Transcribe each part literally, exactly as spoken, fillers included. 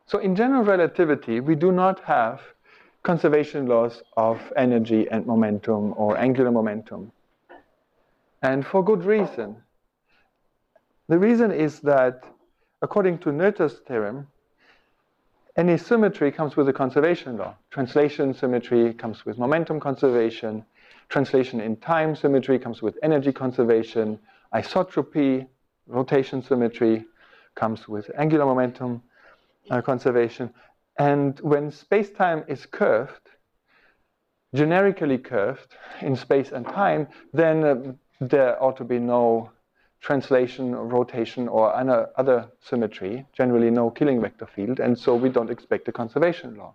So in general relativity, we do not have conservation laws of energy and momentum or angular momentum. And for good reason. The reason is that, according to Noether's theorem, any symmetry comes with a conservation law. Translation symmetry comes with momentum conservation. Translation in time symmetry comes with energy conservation. Isotropy, rotation symmetry, comes with angular momentum uh, conservation. And when space-time is curved, generically curved in space and time, then uh, there ought to be no translation, rotation, or other symmetry, generally no Killing vector field, and so we don't expect a conservation law.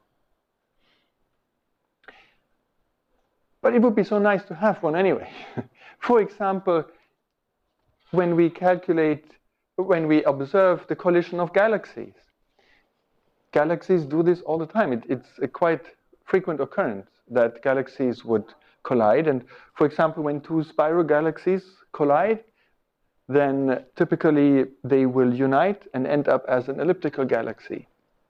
But it would be so nice to have one anyway. For example, when we calculate, when we observe the collision of galaxies. Galaxies do this all the time. It, it's a quite frequent occurrence that galaxies would collide. And for example, when two spiral galaxies collide, then typically they will unite and end up as an elliptical galaxy.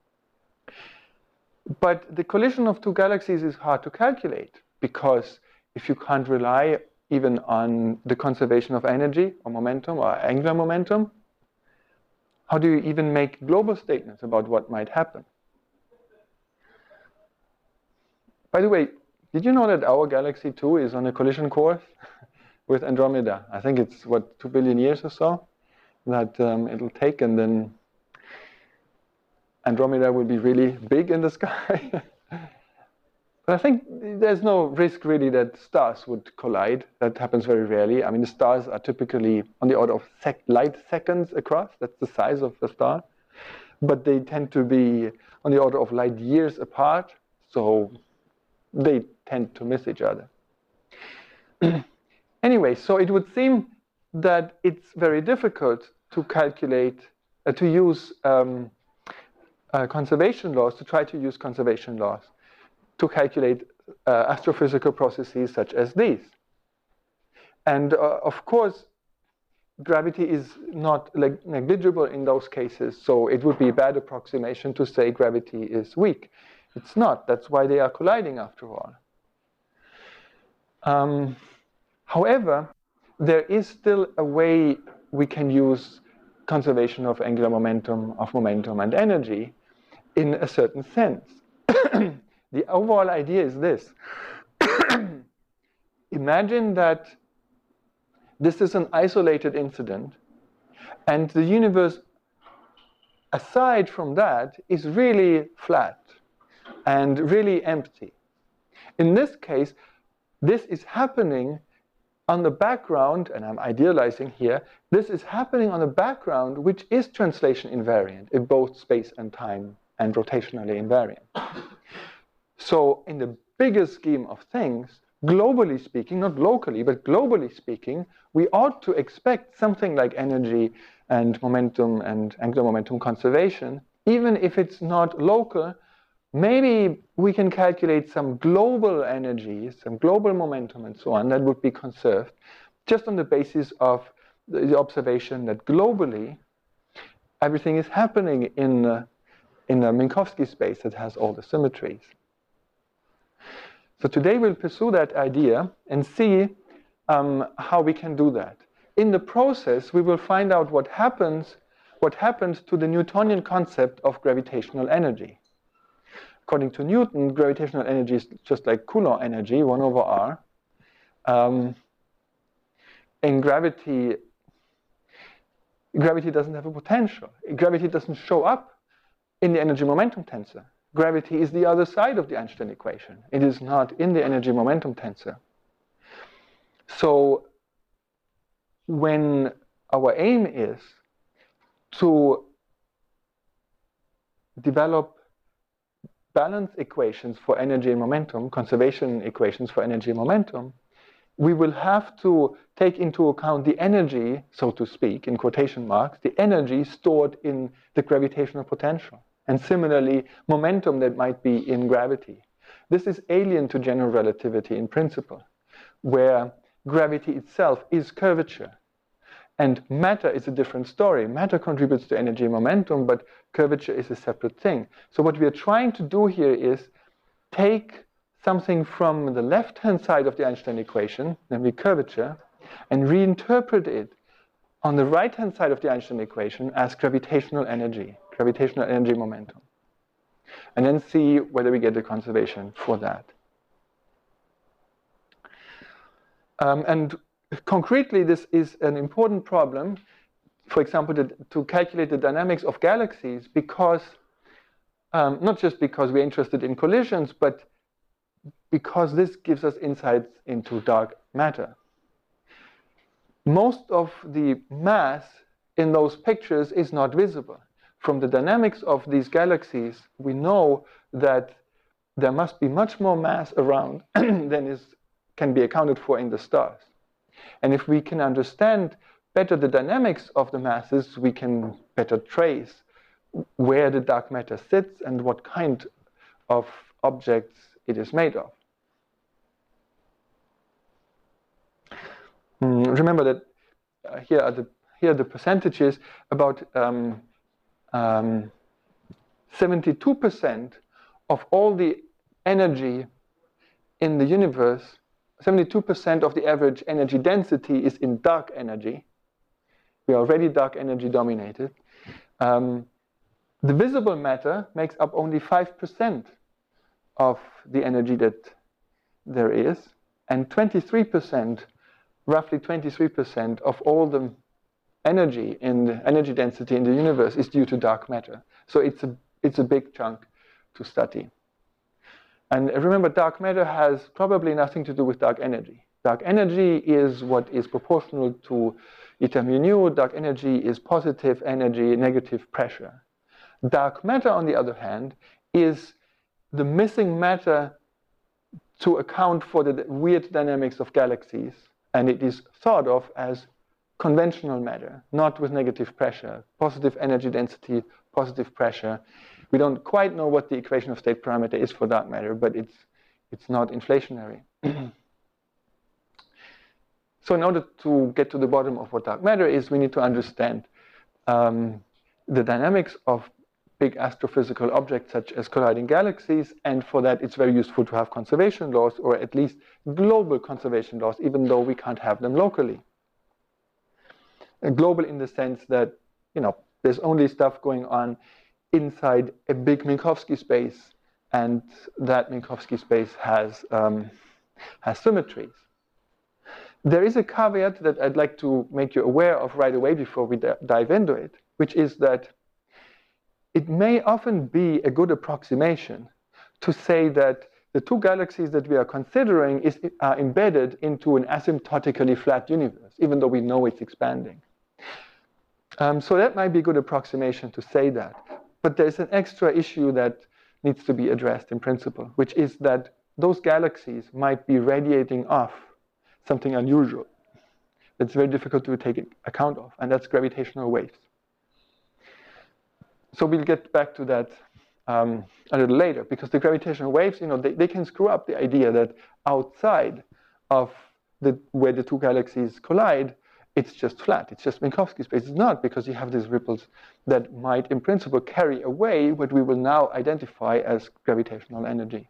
But the collision of two galaxies is hard to calculate, because if you can't rely even on the conservation of energy or momentum or angular momentum, how do you even make global statements about what might happen? By the way, did you know that our galaxy too is on a collision course with Andromeda? I think it's, what, two billion years or so that um, it'll take, and then Andromeda will be really big in the sky. But I think there's no risk really that stars would collide. That happens very rarely. I mean, the stars are typically on the order of sec light seconds across. That's the size of the star. But they tend to be on the order of light years apart, so they tend to miss each other. Anyway, so it would seem that it's very difficult to calculate, uh, to use um, uh, conservation laws, to try to use conservation laws to calculate uh, astrophysical processes such as these. And uh, of course, gravity is not negligible in those cases, so it would be a bad approximation to say gravity is weak. It's not. That's why they are colliding after all. Um, however, there is still a way we can use conservation of angular momentum, of momentum and energy in a certain sense. The overall idea is this. Imagine that this is an isolated incident, and the universe, aside from that, is really flat and really empty. In this case, this is happening on the background, and I'm idealizing here, this is happening on a background which is translation invariant in both space and time and rotationally invariant. So in the bigger scheme of things, globally speaking, not locally, but globally speaking, we ought to expect something like energy and momentum and angular momentum conservation. Even if it's not local, maybe we can calculate some global energy, some global momentum and so on that would be conserved just on the basis of the observation that globally everything is happening in, uh, in a Minkowski space that has all the symmetries. So today we'll pursue that idea and see um, how we can do that. In the process, we will find out what happens, what happens to the Newtonian concept of gravitational energy. According to Newton, gravitational energy is just like Coulomb energy, one over r. Um, in gravity, gravity doesn't have a potential. Gravity doesn't show up in the energy-momentum tensor. Gravity is the other side of the Einstein equation. It is not in the energy-momentum tensor. So when our aim is to develop balance equations for energy and momentum, conservation equations for energy and momentum, we will have to take into account the energy, so to speak, in quotation marks, the energy stored in the gravitational potential. And similarly, momentum that might be in gravity. This is alien to general relativity in principle, where gravity itself is curvature. And matter is a different story. Matter contributes to energy and momentum, but curvature is a separate thing. So what we are trying to do here is take something from the left-hand side of the Einstein equation, namely curvature, and reinterpret it on the right-hand side of the Einstein equation as gravitational energy, gravitational energy momentum. And then see whether we get a conservation for that. Um, and concretely, this is an important problem, for example, to, to calculate the dynamics of galaxies, because, um, not just because we're interested in collisions, but because this gives us insights into dark matter. Most of the mass in those pictures is not visible. From the dynamics of these galaxies, we know that there must be much more mass around than is, can be accounted for in the stars. And if we can understand better the dynamics of the masses, we can better trace where the dark matter sits and what kind of objects it is made of. Mm, remember that uh, here are the here are the percentages. About um, um, seventy-two percent of all the energy in the universe, seventy-two percent of the average energy density is in dark energy. We are already dark energy dominated. Um, the visible matter makes up only five percent of the energy that there is, and twenty-three percent, roughly twenty-three percent of all the energy in the energy density in the universe is due to dark matter. So it's a, it's a big chunk to study. And remember, dark matter has probably nothing to do with dark energy. Dark energy is what is proportional to eta mu nu. Dark energy is positive energy, negative pressure. Dark matter, on the other hand, is the missing matter to account for the weird dynamics of galaxies. And it is thought of as conventional matter, not with negative pressure. Positive energy density, positive pressure. We don't quite know what the equation of state parameter is for dark matter, but it's, it's not inflationary. So in order to get to the bottom of what dark matter is, we need to understand um, the dynamics of big astrophysical objects such as colliding galaxies, and for that it's very useful to have conservation laws, or at least global conservation laws, even though we can't have them locally. Uh, global in the sense that, you know, there's only stuff going on inside a big Minkowski space, and that Minkowski space has, um, has symmetries. There is a caveat that I'd like to make you aware of right away before we dive into it, which is that it may often be a good approximation to say that the two galaxies that we are considering is, are embedded into an asymptotically flat universe, even though we know it's expanding. Um, so that might be a good approximation to say that. But there's an extra issue that needs to be addressed in principle, which is that those galaxies might be radiating off something unusual that's very difficult to take account of, and that's gravitational waves. So we'll get back to that um, a little later, because the gravitational waves, you know, they, they can screw up the idea that outside of the, where the two galaxies collide, it's just flat, it's just Minkowski space. It's not, because you have these ripples that might, in principle, carry away what we will now identify as gravitational energy.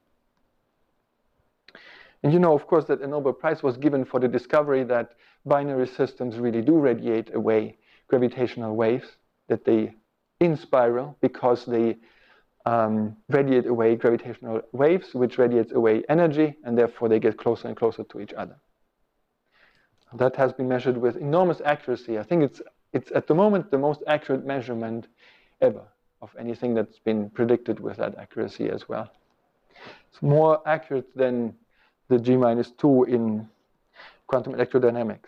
And you know, of course, that a Nobel Prize was given for the discovery that binary systems really do radiate away gravitational waves, that they in spiral, because they um, radiate away gravitational waves, which radiates away energy, and therefore they get closer and closer to each other. That has been measured with enormous accuracy. I think it's, it's at the moment the most accurate measurement ever of anything that's been predicted with that accuracy as well. It's more accurate than the G minus two in quantum electrodynamics.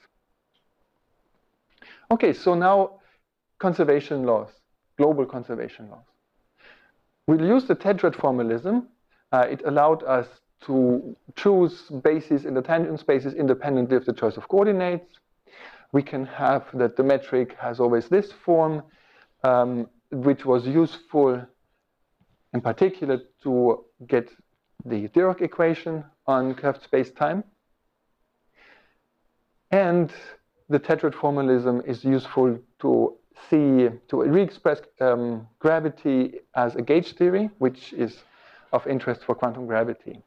Okay, so now conservation laws, global conservation laws. We'll use the tetrad formalism. Uh, it allowed us to choose bases in the tangent spaces independently of the choice of coordinates. We can have that the metric has always this form, um, which was useful in particular to get the Dirac equation on curved space-time. And the tetrad formalism is useful to see, to re-express um, gravity as a gauge theory, which is of interest for quantum gravity.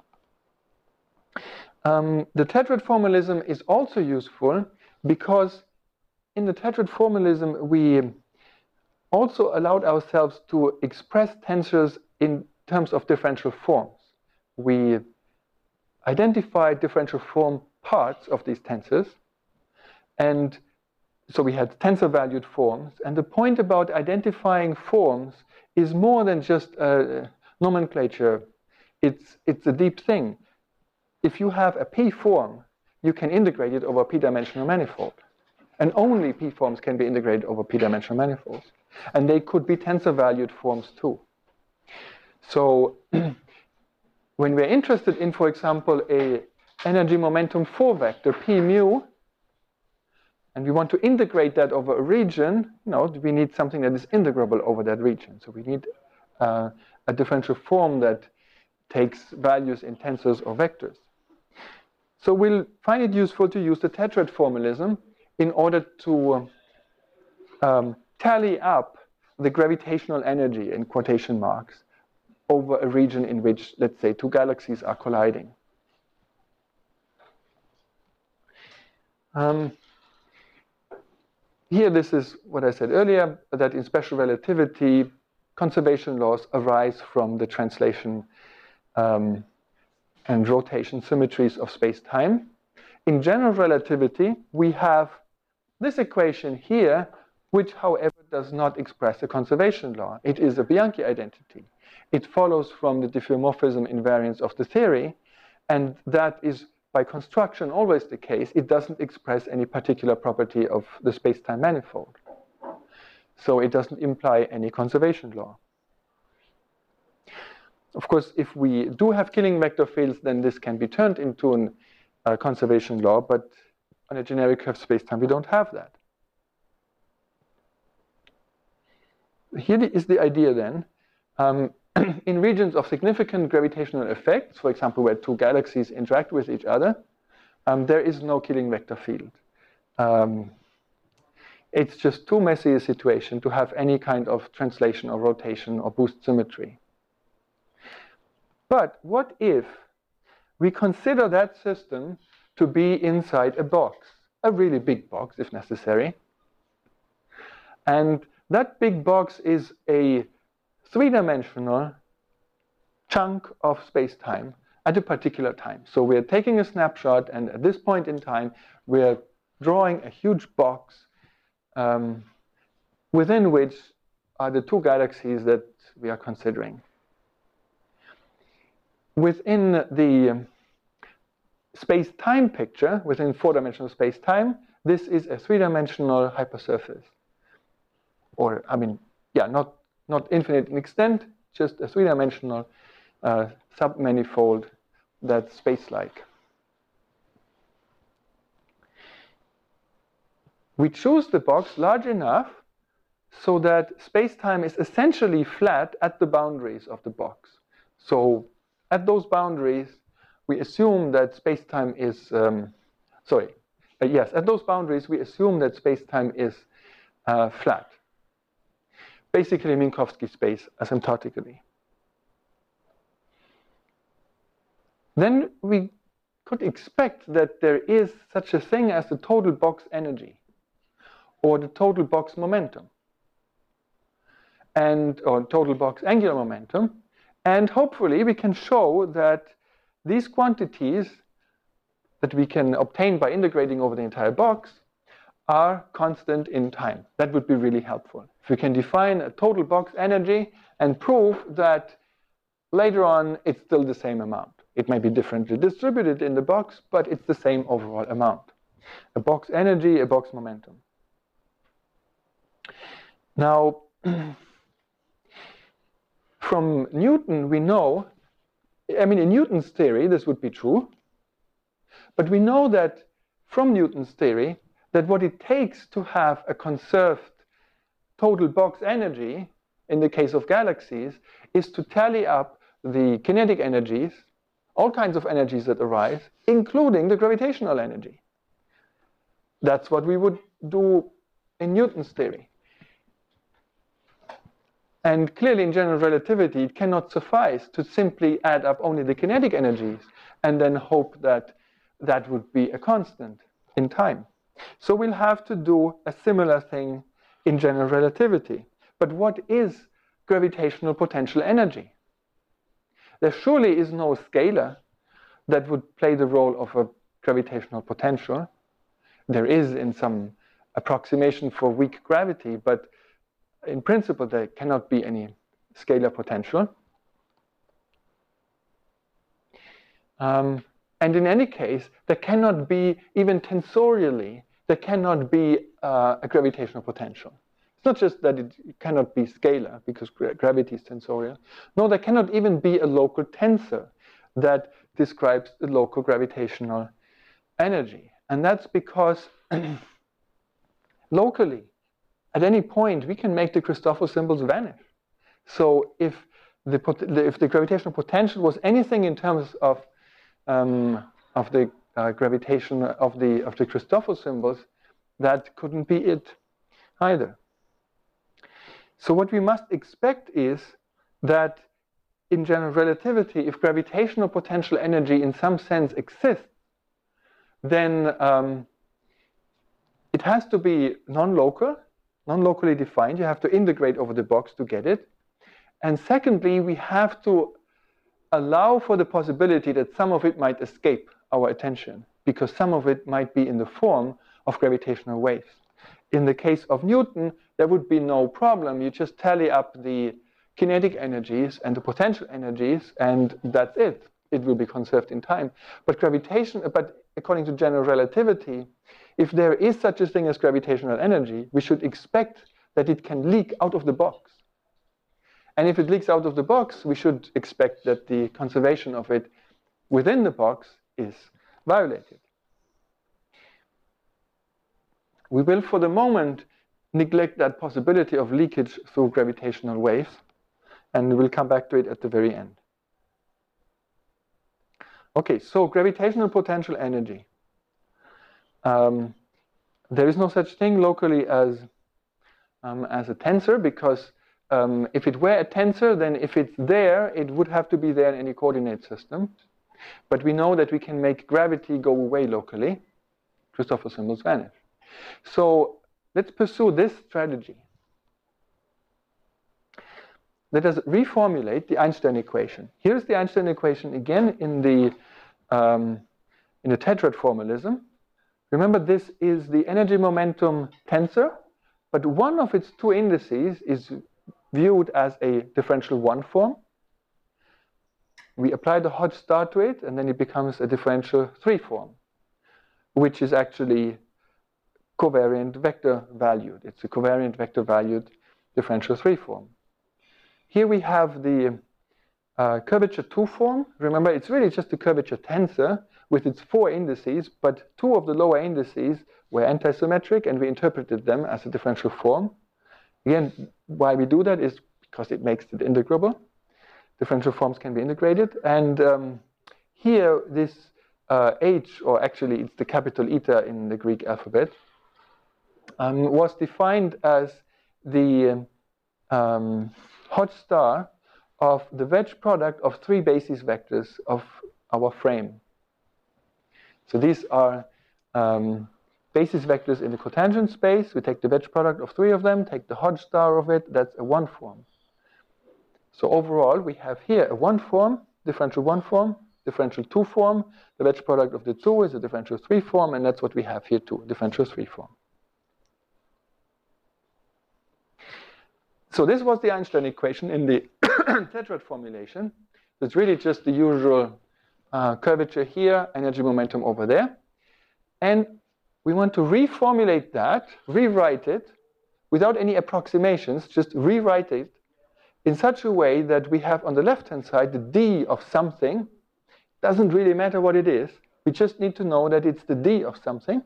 Um, the tetrad formalism is also useful because in the tetrad formalism we also allowed ourselves to express tensors in terms of differential forms. We identified differential form parts of these tensors, and so we had tensor-valued forms. And the point about identifying forms is more than just uh, nomenclature. It's, it's a deep thing. If you have a P form, you can integrate it over a p-dimensional manifold. And only P forms can be integrated over p-dimensional manifolds. And they could be tensor-valued forms too. So when we're interested in, for example, a energy momentum four vector, P mu, and we want to integrate that over a region, you know, we need something that is integrable over that region. So we need uh, a differential form that takes values in tensors or vectors. So we'll find it useful to use the tetrad formalism in order to um, tally up the gravitational energy, in quotation marks, over a region in which, let's say, two galaxies are colliding. Um, here, this is what I said earlier, that in special relativity, conservation laws arise from the translation um, and rotation symmetries of space-time. In general relativity, we have this equation here, which, however, does not express a conservation law. It is a Bianchi identity. It follows from the diffeomorphism invariance of the theory, and that is, by construction, always the case. It doesn't express any particular property of the space-time manifold. So it doesn't imply any conservation law. Of course, if we do have killing vector fields, then this can be turned into a uh, conservation law, but on a generic curved space-time, we don't have that. Here is the idea then. Um, in regions of significant gravitational effects, for example, where two galaxies interact with each other, um, there is no killing vector field. Um, it's just too messy a situation to have any kind of translation or rotation or boost symmetry. But what if we consider that system to be inside a box, a really big box if necessary, and that big box is a three-dimensional chunk of space-time at a particular time. So we're taking a snapshot, and at this point in time, we're drawing a huge box um, within which are the two galaxies that we are considering. Within the space-time picture, within four-dimensional space-time, this is a three-dimensional hypersurface. Or, I mean, yeah, not, not infinite in extent, just a three-dimensional uh, submanifold that's space-like. We choose the box large enough so that space-time is essentially flat at the boundaries of the box. So at those boundaries, we assume that space-time is, um, sorry, uh, yes, at those boundaries, we assume that space-time is uh, flat. Basically Minkowski space asymptotically. Then we could expect that there is such a thing as the total box energy or the total box momentum and or total box angular momentum, and hopefully we can show that these quantities that we can obtain by integrating over the entire box are constant in time. That would be really helpful. If we can define a total box energy and prove that later on it's still the same amount. It may be differently distributed in the box, but it's the same overall amount. A box energy, a box momentum. Now, from Newton we know, I mean in Newton's theory this would be true, but we know that from Newton's theory that what it takes to have a conserved total box energy in the case of galaxies is to tally up the kinetic energies, all kinds of energies that arise, including the gravitational energy. That's what we would do in Newton's theory. And clearly in general relativity, it cannot suffice to simply add up only the kinetic energies and then hope that that would be a constant in time. So we'll have to do a similar thing in general relativity. But what is gravitational potential energy? There surely is no scalar that would play the role of a gravitational potential. There is in some approximation for weak gravity, but in principle there cannot be any scalar potential. Um, and in any case, there cannot be, even tensorially, there cannot be uh, a gravitational potential. It's not just that it cannot be scalar, because gra gravity is tensorial. No, there cannot even be a local tensor that describes the local gravitational energy. And that's because locally, at any point, we can make the Christoffel symbols vanish. So if the, if the gravitational potential was anything in terms of, um, of the uh, gravitation of the, of the Christoffel symbols, that couldn't be it either. So what we must expect is that in general relativity, if gravitational potential energy in some sense exists, then um, it has to be non-local, non-locally defined. You have to integrate over the box to get it. And secondly, we have to allow for the possibility that some of it might escape our attention, because some of it might be in the form of gravitational waves. In the case of Newton, there would be no problem. You just tally up the kinetic energies and the potential energies, and that's it. It will be conserved in time. But gravitation, but according to general relativity, if there is such a thing as gravitational energy, we should expect that it can leak out of the box. And if it leaks out of the box, we should expect that the conservation of it within the box is violated. We will, for the moment, neglect that possibility of leakage through gravitational waves, and we'll come back to it at the very end. Okay, so gravitational potential energy. Um, there is no such thing locally as, um, as a tensor, because um, if it were a tensor, then if it's there, it would have to be there in any coordinate system. But we know that we can make gravity go away locally. Christoffel symbols vanish. So let's pursue this strategy. Let us reformulate the Einstein equation. Here's the Einstein equation again in the, um, in the tetrad formalism. Remember, this is the energy momentum tensor, but one of its two indices is viewed as a differential one form. We apply the Hodge star to it, and then it becomes a differential three form, which is actually covariant vector valued. It's a covariant vector valued differential three form. Here we have the uh, curvature two form. Remember, it's really just a curvature tensor with its four indices, but two of the lower indices were antisymmetric, and we interpreted them as a differential form. Again, why we do that is because it makes it integrable. Differential forms can be integrated. And um, here, this uh, h, or actually it's the capital eta in the Greek alphabet, um, was defined as the um, Hodge star of the wedge product of three basis vectors of our frame. So these are um, basis vectors in the cotangent space. We take the wedge product of three of them, take the Hodge star of it, that's a one form. So overall, we have here a one form, differential one form, differential two form. The wedge product of the two is a differential three form, and that's what we have here too, differential three form. So this was the Einstein equation in the tetrad formulation. It's really just the usual uh, curvature here, energy momentum over there. And we want to reformulate that, rewrite it, without any approximations, just rewrite it in such a way that we have on the left-hand side the d of something. Doesn't really matter what it is. We just need to know that it's the d of something.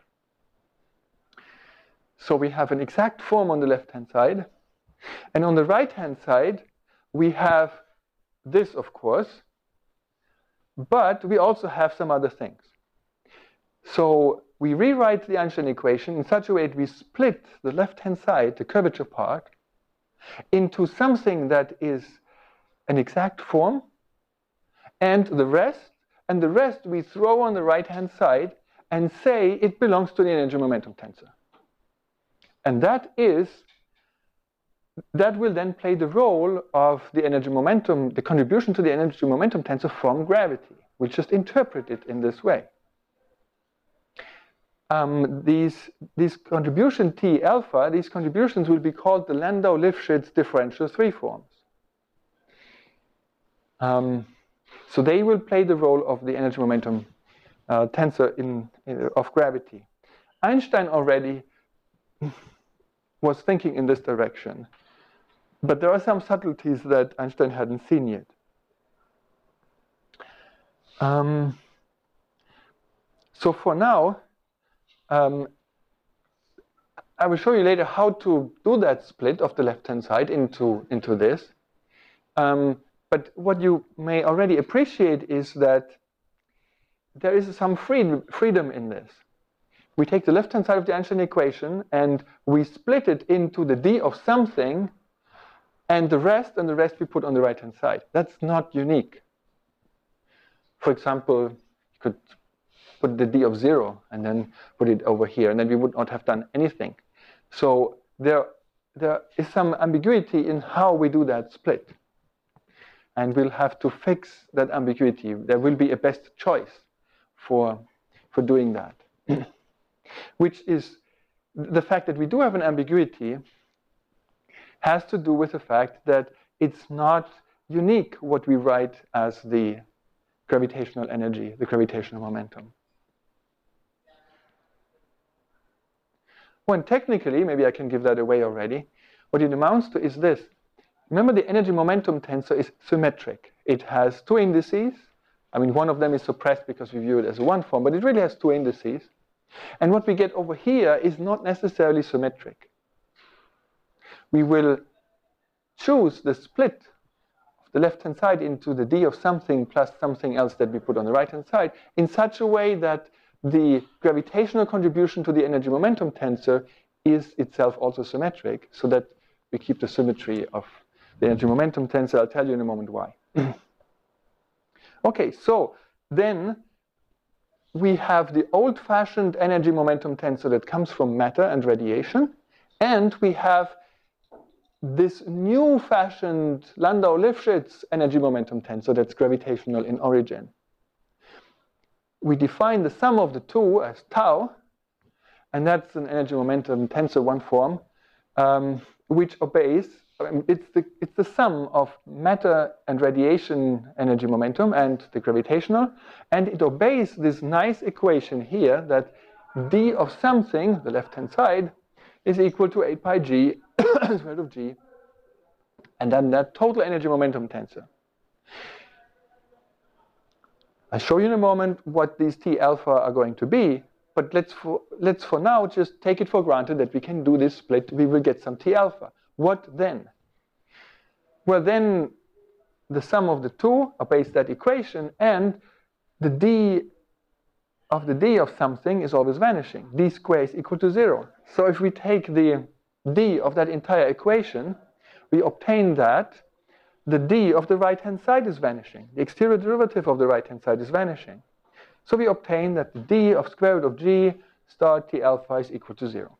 So we have an exact form on the left-hand side. And on the right-hand side, we have this, of course, but we also have some other things. So we rewrite the Einstein equation in such a way that we split the left-hand side, the curvature part, into something that is an exact form, and the rest, and the rest we throw on the right-hand side and say it belongs to the energy momentum tensor. And that is, that will then play the role of the energy momentum, the contribution to the energy momentum tensor from gravity. We'll just interpret it in this way. Um, these, these contribution T alpha, these contributions will be called the Landau-Lifshitz differential three forms. Um, so they will play the role of the energy momentum uh, tensor in, in, of gravity. Einstein already was thinking in this direction, but there are some subtleties that Einstein hadn't seen yet. Um, so for now, um, I will show you later how to do that split of the left-hand side into, into this. Um, but what you may already appreciate is that there is some freedom, freedom in this. We take the left-hand side of the Einstein equation and we split it into the d of something, and the rest and the rest we put on the right-hand side. That's not unique. For example, you could put the d of zero and then put it over here, and then we would not have done anything. So there, there is some ambiguity in how we do that split. And we'll have to fix that ambiguity. There will be a best choice for, for doing that. Which is the fact that we do have an ambiguity has to do with the fact that it's not unique what we write as the gravitational energy, the gravitational momentum. Well, technically, maybe I can give that away already, what it amounts to is this. Remember, the energy momentum tensor is symmetric. It has two indices. I mean, one of them is suppressed because we view it as a one form, but it really has two indices. And what we get over here is not necessarily symmetric. We will choose the split of the left-hand side into the d of something plus something else that we put on the right-hand side in such a way that the gravitational contribution to the energy momentum tensor is itself also symmetric, so that we keep the symmetry of the energy momentum tensor. I'll tell you in a moment why. Okay, so then we have the old-fashioned energy momentum tensor that comes from matter and radiation, and we have this new-fashioned Landau-Lifshitz energy momentum tensor that's gravitational in origin. We define the sum of the two as tau, and that's an energy momentum tensor one form, um, which obeys, I mean, it's, the, it's the sum of matter and radiation energy momentum and the gravitational, and it obeys this nice equation here that d of something, the left-hand side, is equal to eight pi g square root of g, and then that total energy momentum tensor. I'll show you in a moment what these T alpha are going to be, but let's for, let's for now just take it for granted that we can do this split. We will get some T alpha. What then? Well, then the sum of the two obeys that equation, and the d of the d of something is always vanishing. D squared is equal to zero. So if we take the d of that entire equation, we obtain that the d of the right-hand side is vanishing. The exterior derivative of the right-hand side is vanishing. So we obtain that the d of square root of g star T alpha is equal to zero.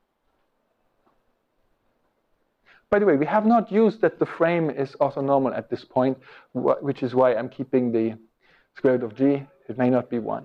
By the way, we have not used that the frame is orthonormal at this point, which is why I'm keeping the square root of g. It may not be one.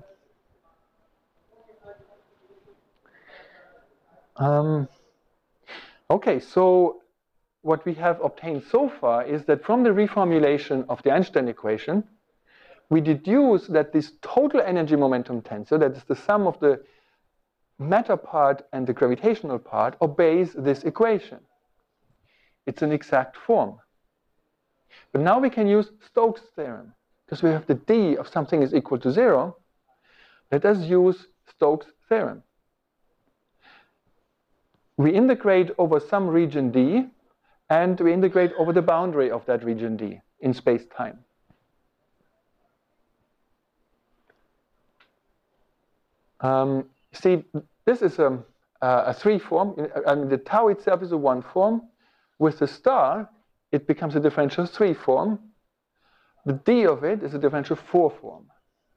Um, okay, so what we have obtained so far is that from the reformulation of the Einstein equation, we deduce that this total energy momentum tensor, that is the sum of the matter part and the gravitational part, obeys this equation. It's an exact form. But now we can use Stokes' theorem. Because we have the d of something is equal to zero, let us use Stokes' theorem. We integrate over some region d, and we integrate over the boundary of that region d in space-time. Um, see, this is a, a three form. I mean, the tau itself is a one form. With the star, it becomes a differential three form. The d of it is a differential four form.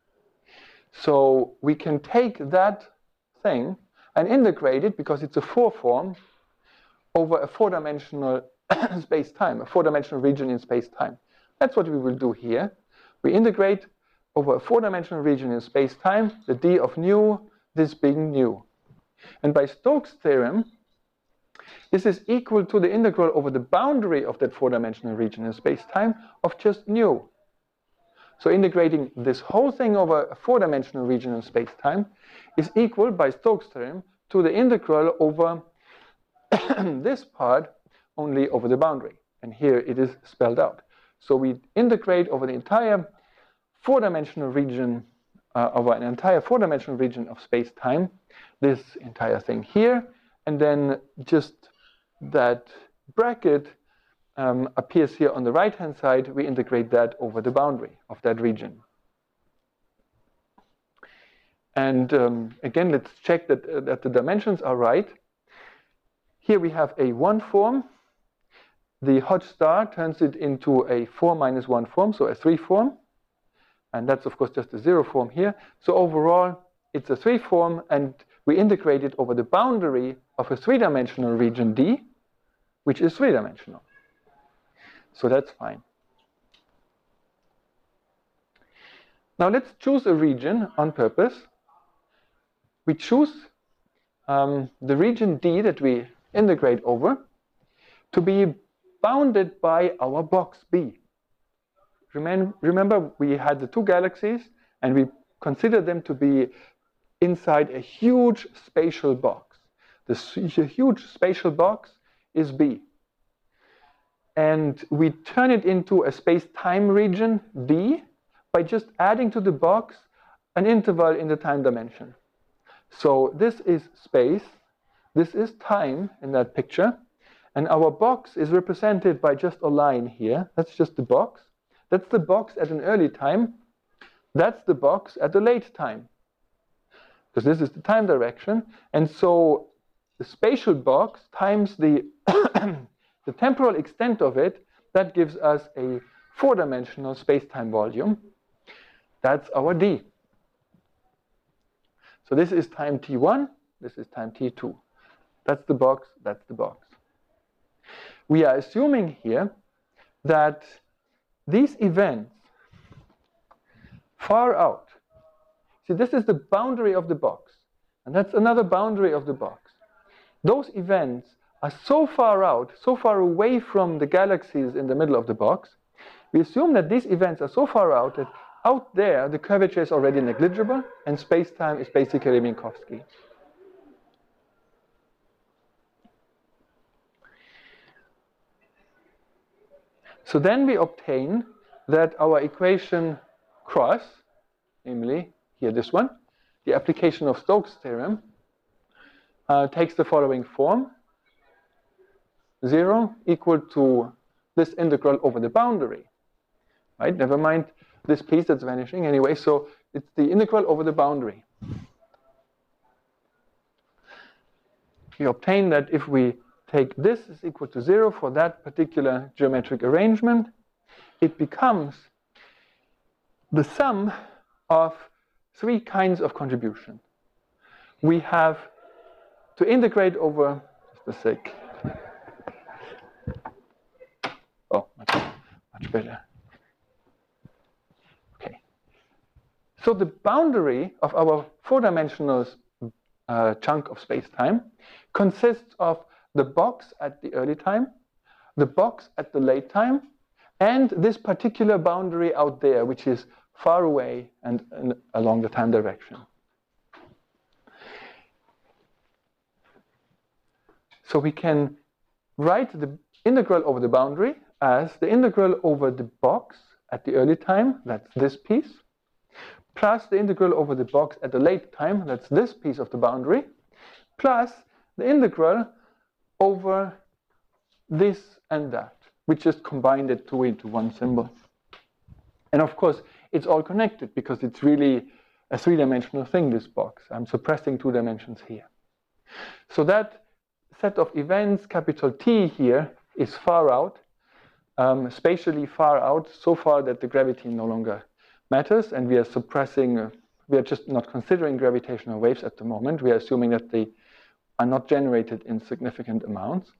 So we can take that thing and integrate it, because it's a four form, over a four-dimensional space-time, a four-dimensional region in space-time. That's what we will do here. We integrate over a four-dimensional region in space-time, the d of nu, this being nu. And by Stokes' theorem, this is equal to the integral over the boundary of that four-dimensional region in space-time of just nu. So integrating this whole thing over a four-dimensional region in space-time is equal, by Stokes' theorem, to the integral over this part only over the boundary. And here it is spelled out. So we integrate over the entire four-dimensional region, uh, over an entire four-dimensional region of space-time, this entire thing here, and then just that bracket um, appears here on the right-hand side. We integrate that over the boundary of that region. And um, again, let's check that, uh, that the dimensions are right. Here we have a one form. The Hodge star turns it into a four minus one form, so a three form. And that's, of course, just a zero form here. So overall, it's a three form, and we integrate it over the boundary of a three-dimensional region D, which is three-dimensional. So that's fine. Now let's choose a region on purpose. We choose um, the region D that we integrate over to be bounded by our box B. Remember, remember we had the two galaxies, and we considered them to be inside a huge spatial box. This huge spatial box is B. And we turn it into a space-time region, D, by just adding to the box an interval in the time dimension. So this is space, this is time in that picture, and our box is represented by just a line here. That's just the box. That's the box at an early time. That's the box at a late time, because this is the time direction. And so the spatial box times the the temporal extent of it, that gives us a four-dimensional space-time volume. That's our D. So this is time t one, this is time t two. That's the box, that's the box. We are assuming here that these events far out, see, this is the boundary of the box, and that's another boundary of the box. Those events are so far out, so far away from the galaxies in the middle of the box, we assume that these events are so far out that out there the curvature is already negligible, and space-time is basically Minkowski. So then we obtain that our equation cross, namely here this one, the application of Stokes' theorem, uh, takes the following form. Zero equal to this integral over the boundary, right? Never mind this piece that's vanishing anyway. So it's the integral over the boundary. We obtain that if we take this is equal to zero for that particular geometric arrangement, it becomes the sum of three kinds of contribution. We have to integrate over, just a sec. Oh, much, much better. Okay. So the boundary of our four-dimensional uh, chunk of space-time consists of the box at the early time, the box at the late time, and this particular boundary out there, which is far away and, and along the time direction. So we can write the integral over the boundary as the integral over the box at the early time, that's this piece, plus the integral over the box at the late time, that's this piece of the boundary, plus the integral over this and that. We just combined it two into one symbol. And of course, it's all connected because it's really a three-dimensional thing, this box. I'm suppressing two dimensions here. So that set of events, capital T here, is far out, um, spatially far out, so far that the gravity no longer matters, and we are suppressing, uh, we are just not considering gravitational waves at the moment. We are assuming that they are not generated in significant amounts.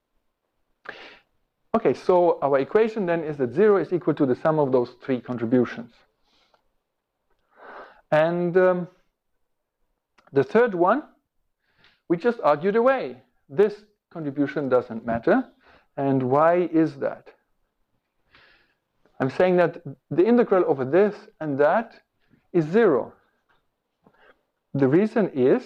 Okay, so our equation then is that zero is equal to the sum of those three contributions. And um, the third one, we just argued away. This contribution doesn't matter. And why is that? I'm saying that the integral over this and that is zero. The reason is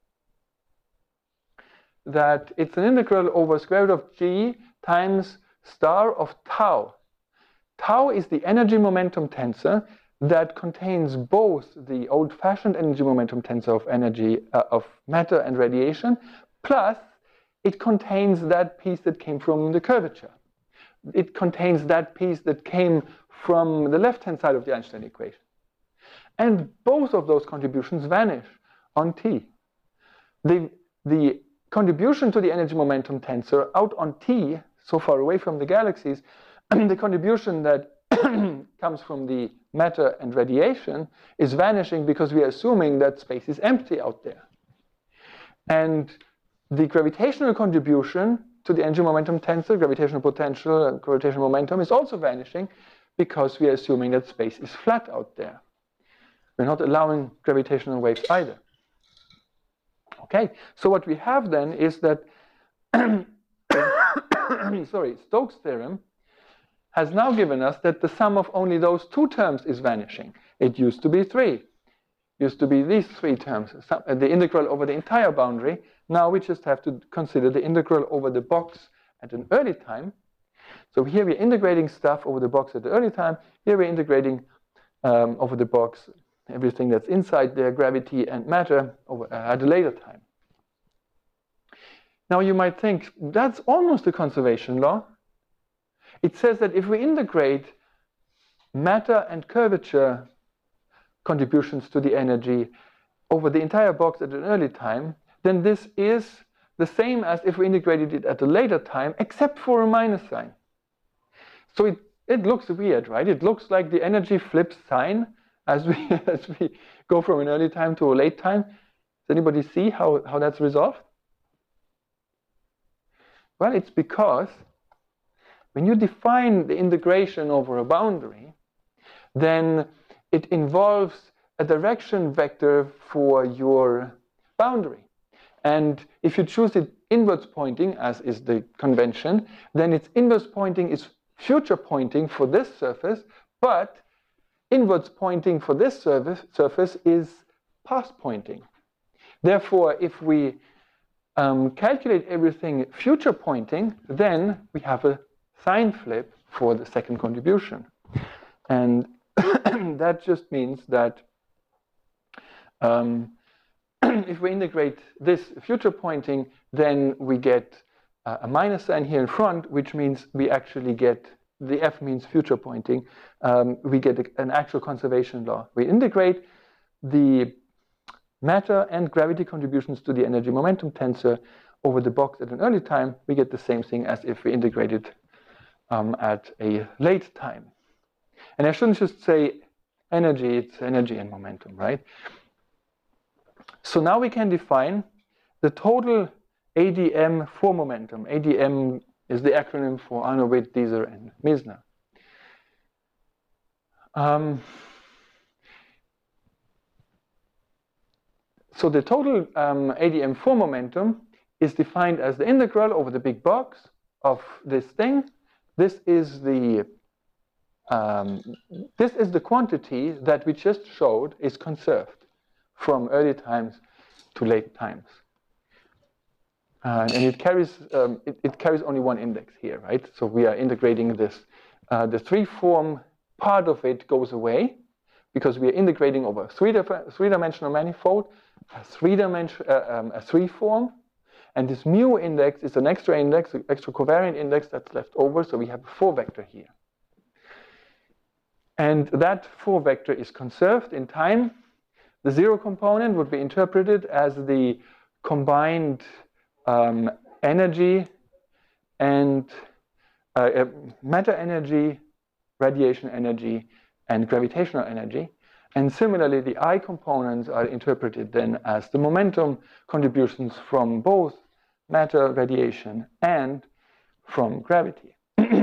that it's an integral over square root of g times star of tau. Tau is the energy momentum tensor that contains both the old-fashioned energy momentum tensor of energy uh, of matter and radiation, plus it contains that piece that came from the curvature. It contains that piece that came from the left-hand side of the Einstein equation. And both of those contributions vanish on T. The, the contribution to the energy momentum tensor out on T, so far away from the galaxies, the contribution that comes from the matter and radiation is vanishing because we are assuming that space is empty out there. And the gravitational contribution to the energy momentum tensor, gravitational potential and gravitational momentum, is also vanishing because we are assuming that space is flat out there. We're not allowing gravitational waves either. Okay, so what we have then is that, sorry, Stokes' theorem has now given us that the sum of only those two terms is vanishing. It used to be three. It used to be these three terms, the integral over the entire boundary. Now we just have to consider the integral over the box at an early time. So here we're integrating stuff over the box at the early time. Here we're integrating um, over the box everything that's inside there, gravity and matter, over, uh, at a later time. Now you might think, that's almost a conservation law. It says that if we integrate matter and curvature contributions to the energy over the entire box at an early time, then this is the same as if we integrated it at a later time, except for a minus sign. So it, it looks weird, right? It looks like the energy flips sign as we, as we go from an early time to a late time. Does anybody see how, how that's resolved? Well, it's because when you define the integration over a boundary, then it involves a direction vector for your boundary. And if you choose it inwards pointing, as is the convention, then its inverse pointing is future pointing for this surface, but inwards pointing for this surface, surface is past pointing. Therefore, if we um, calculate everything future pointing, then we have a sign flip for the second contribution. And that just means that um, if we integrate this future pointing, then we get uh, a minus sign here in front, which means we actually get, the F means future pointing, um, we get a, an actual conservation law. We integrate the matter and gravity contributions to the energy momentum tensor over the box at an early time, we get the same thing as if we integrated um, at a late time. And I shouldn't just say energy, it's energy and momentum, right? So now we can define the total A D M for momentum. A D M is the acronym for Arno, Witt, Dieser, and Misner. Um, so the total um, A D M for momentum is defined as the integral over the big box of this thing. This is the um, this is the quantity that we just showed is conserved from early times to late times. Uh, and it carries, um, it, it carries only one index here, right? So we are integrating this. Uh, the three-form part of it goes away because we are integrating over a three-dimensional manifold, a three-dimension, uh, um, a three-form, and this mu index is an extra index, an extra covariant index that's left over, so we have a four-vector here. And that four-vector is conserved in time The zero component would be interpreted as the combined um, energy and uh, matter energy, radiation energy, and gravitational energy. And similarly, the I components are interpreted then as the momentum contributions from both matter, radiation, and from gravity.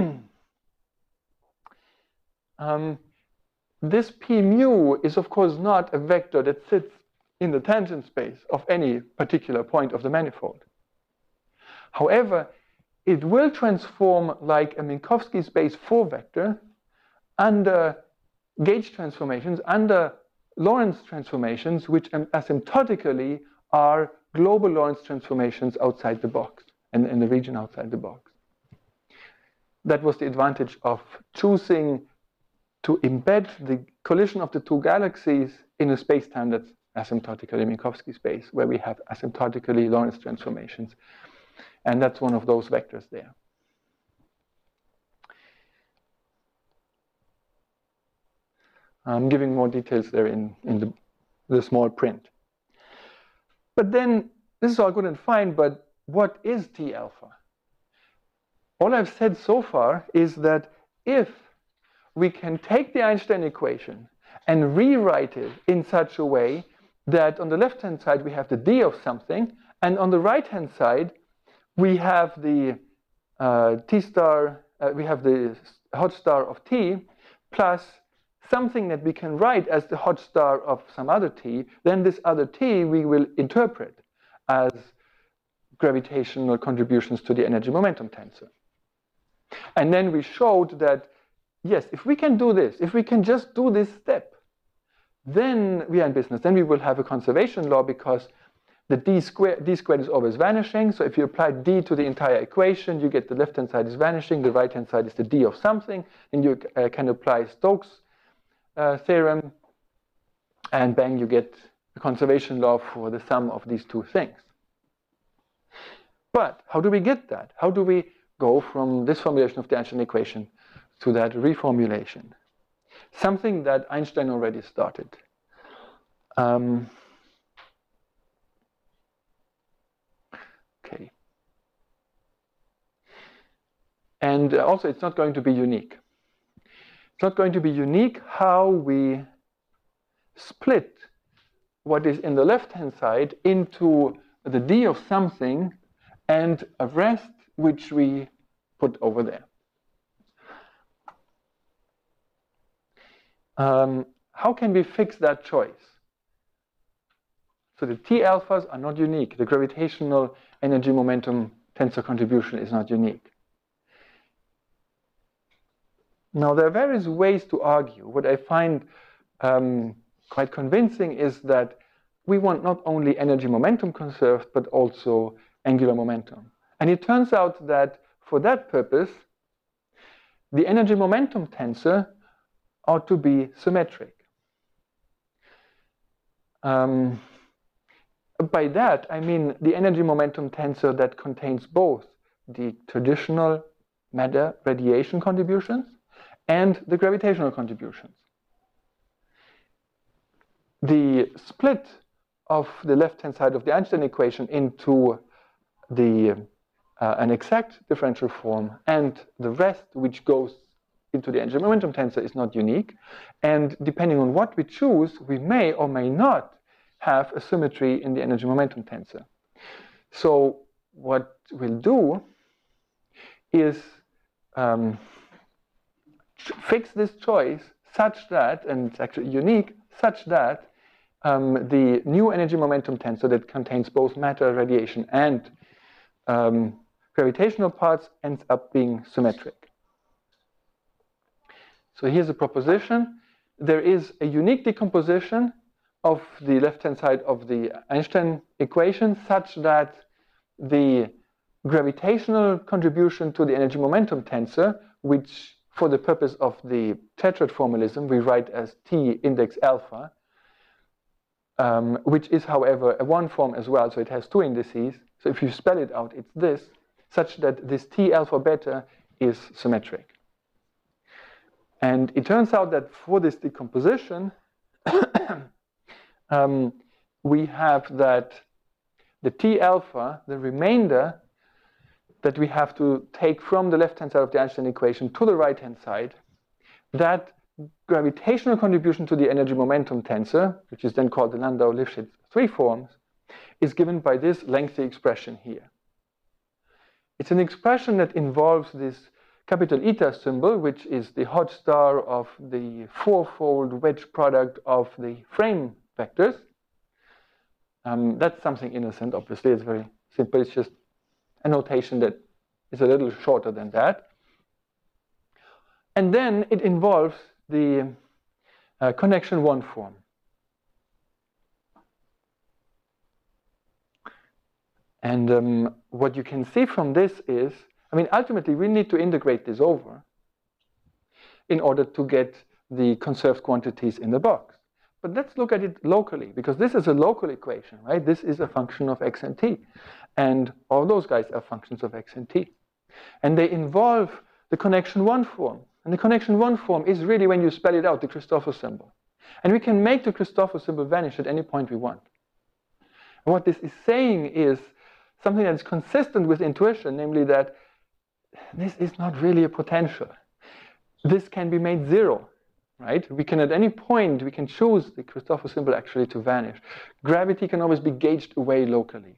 um, this P mu is, of course, not a vector that sits in the tangent space of any particular point of the manifold. However, it will transform like a Minkowski space four vector under gauge transformations, under Lorentz transformations, which asymptotically are global Lorentz transformations outside the box, and in the region outside the box. That was the advantage of choosing to embed the collision of the two galaxies in a space-time that's asymptotically Minkowski space, where we have asymptotically Lorentz transformations. And that's one of those vectors there. I'm giving more details there in, in the, the small print. But then, this is all good and fine, but what is T alpha? All I've said so far is that if we can take the Einstein equation and rewrite it in such a way that on the left-hand side we have the d of something, and on the right-hand side we have the uh, t star, uh, we have the hot star of t plus something that we can write as the hot star of some other t, then this other t we will interpret as gravitational contributions to the energy momentum tensor. And then we showed that, yes, if we can do this, if we can just do this step, then we are in business. Then we will have a conservation law because the d squared, d squared is always vanishing. So if you apply d to the entire equation, you get the left-hand side is vanishing, the right-hand side is the d of something, and you uh, can apply Stokes' uh, theorem, and bang, you get a conservation law for the sum of these two things. But how do we get that? How do we go from this formulation of the Einstein equation to that reformulation? Something that Einstein already started. Um, okay. And also, it's not going to be unique. It's not going to be unique how we split what is in the left-hand side into the d of something and a rest which we put over there. Um, how can we fix that choice? So the T alphas are not unique. The gravitational energy momentum tensor contribution is not unique. Now, there are various ways to argue. What I find um, quite convincing is that we want not only energy momentum conserved, but also angular momentum. And it turns out that for that purpose, the energy momentum tensor ought to be symmetric. Um, by that, I mean the energy momentum tensor that contains both the traditional matter radiation contributions and the gravitational contributions. The split of the left-hand side of the Einstein equation into the uh, an exact differential form and the rest which goes into the energy momentum tensor is not unique. And depending on what we choose, we may or may not have a symmetry in the energy momentum tensor. So what we'll do is um, fix this choice such that, and it's actually unique, such that um, the new energy momentum tensor that contains both matter, radiation, and um, gravitational parts ends up being symmetric. So here's a proposition. There is a unique decomposition of the left-hand side of the Einstein equation such that the gravitational contribution to the energy momentum tensor, which for the purpose of the tetrad formalism we write as T index alpha, um, which is, however, a one form as well, so it has two indices. So if you spell it out, it's this, such that this T alpha beta is symmetric. And it turns out that for this decomposition, um, we have that the T alpha, the remainder that we have to take from the left-hand side of the Einstein equation to the right-hand side, that gravitational contribution to the energy momentum tensor, which is then called the Landau-Lifshitz three forms, is given by this lengthy expression here. It's an expression that involves this capital eta symbol, which is the hot star of the fourfold wedge product of the frame vectors. Um, that's something innocent, obviously. It's very simple. It's just a notation that is a little shorter than that. And then it involves the uh, connection one form. And um, what you can see from this is, I mean, ultimately, we need to integrate this over in order to get the conserved quantities in the box. But let's look at it locally, because this is a local equation, right? This is a function of x and t. And all those guys are functions of x and t. And they involve the connection one form. And the connection one form is really, when you spell it out, the Christoffel symbol. And we can make the Christoffel symbol vanish at any point we want. And what this is saying is something that is consistent with intuition, namely that this is not really a potential. This can be made zero, right? We can, at any point, we can choose the Christoffel symbol actually to vanish. Gravity can always be gauged away locally.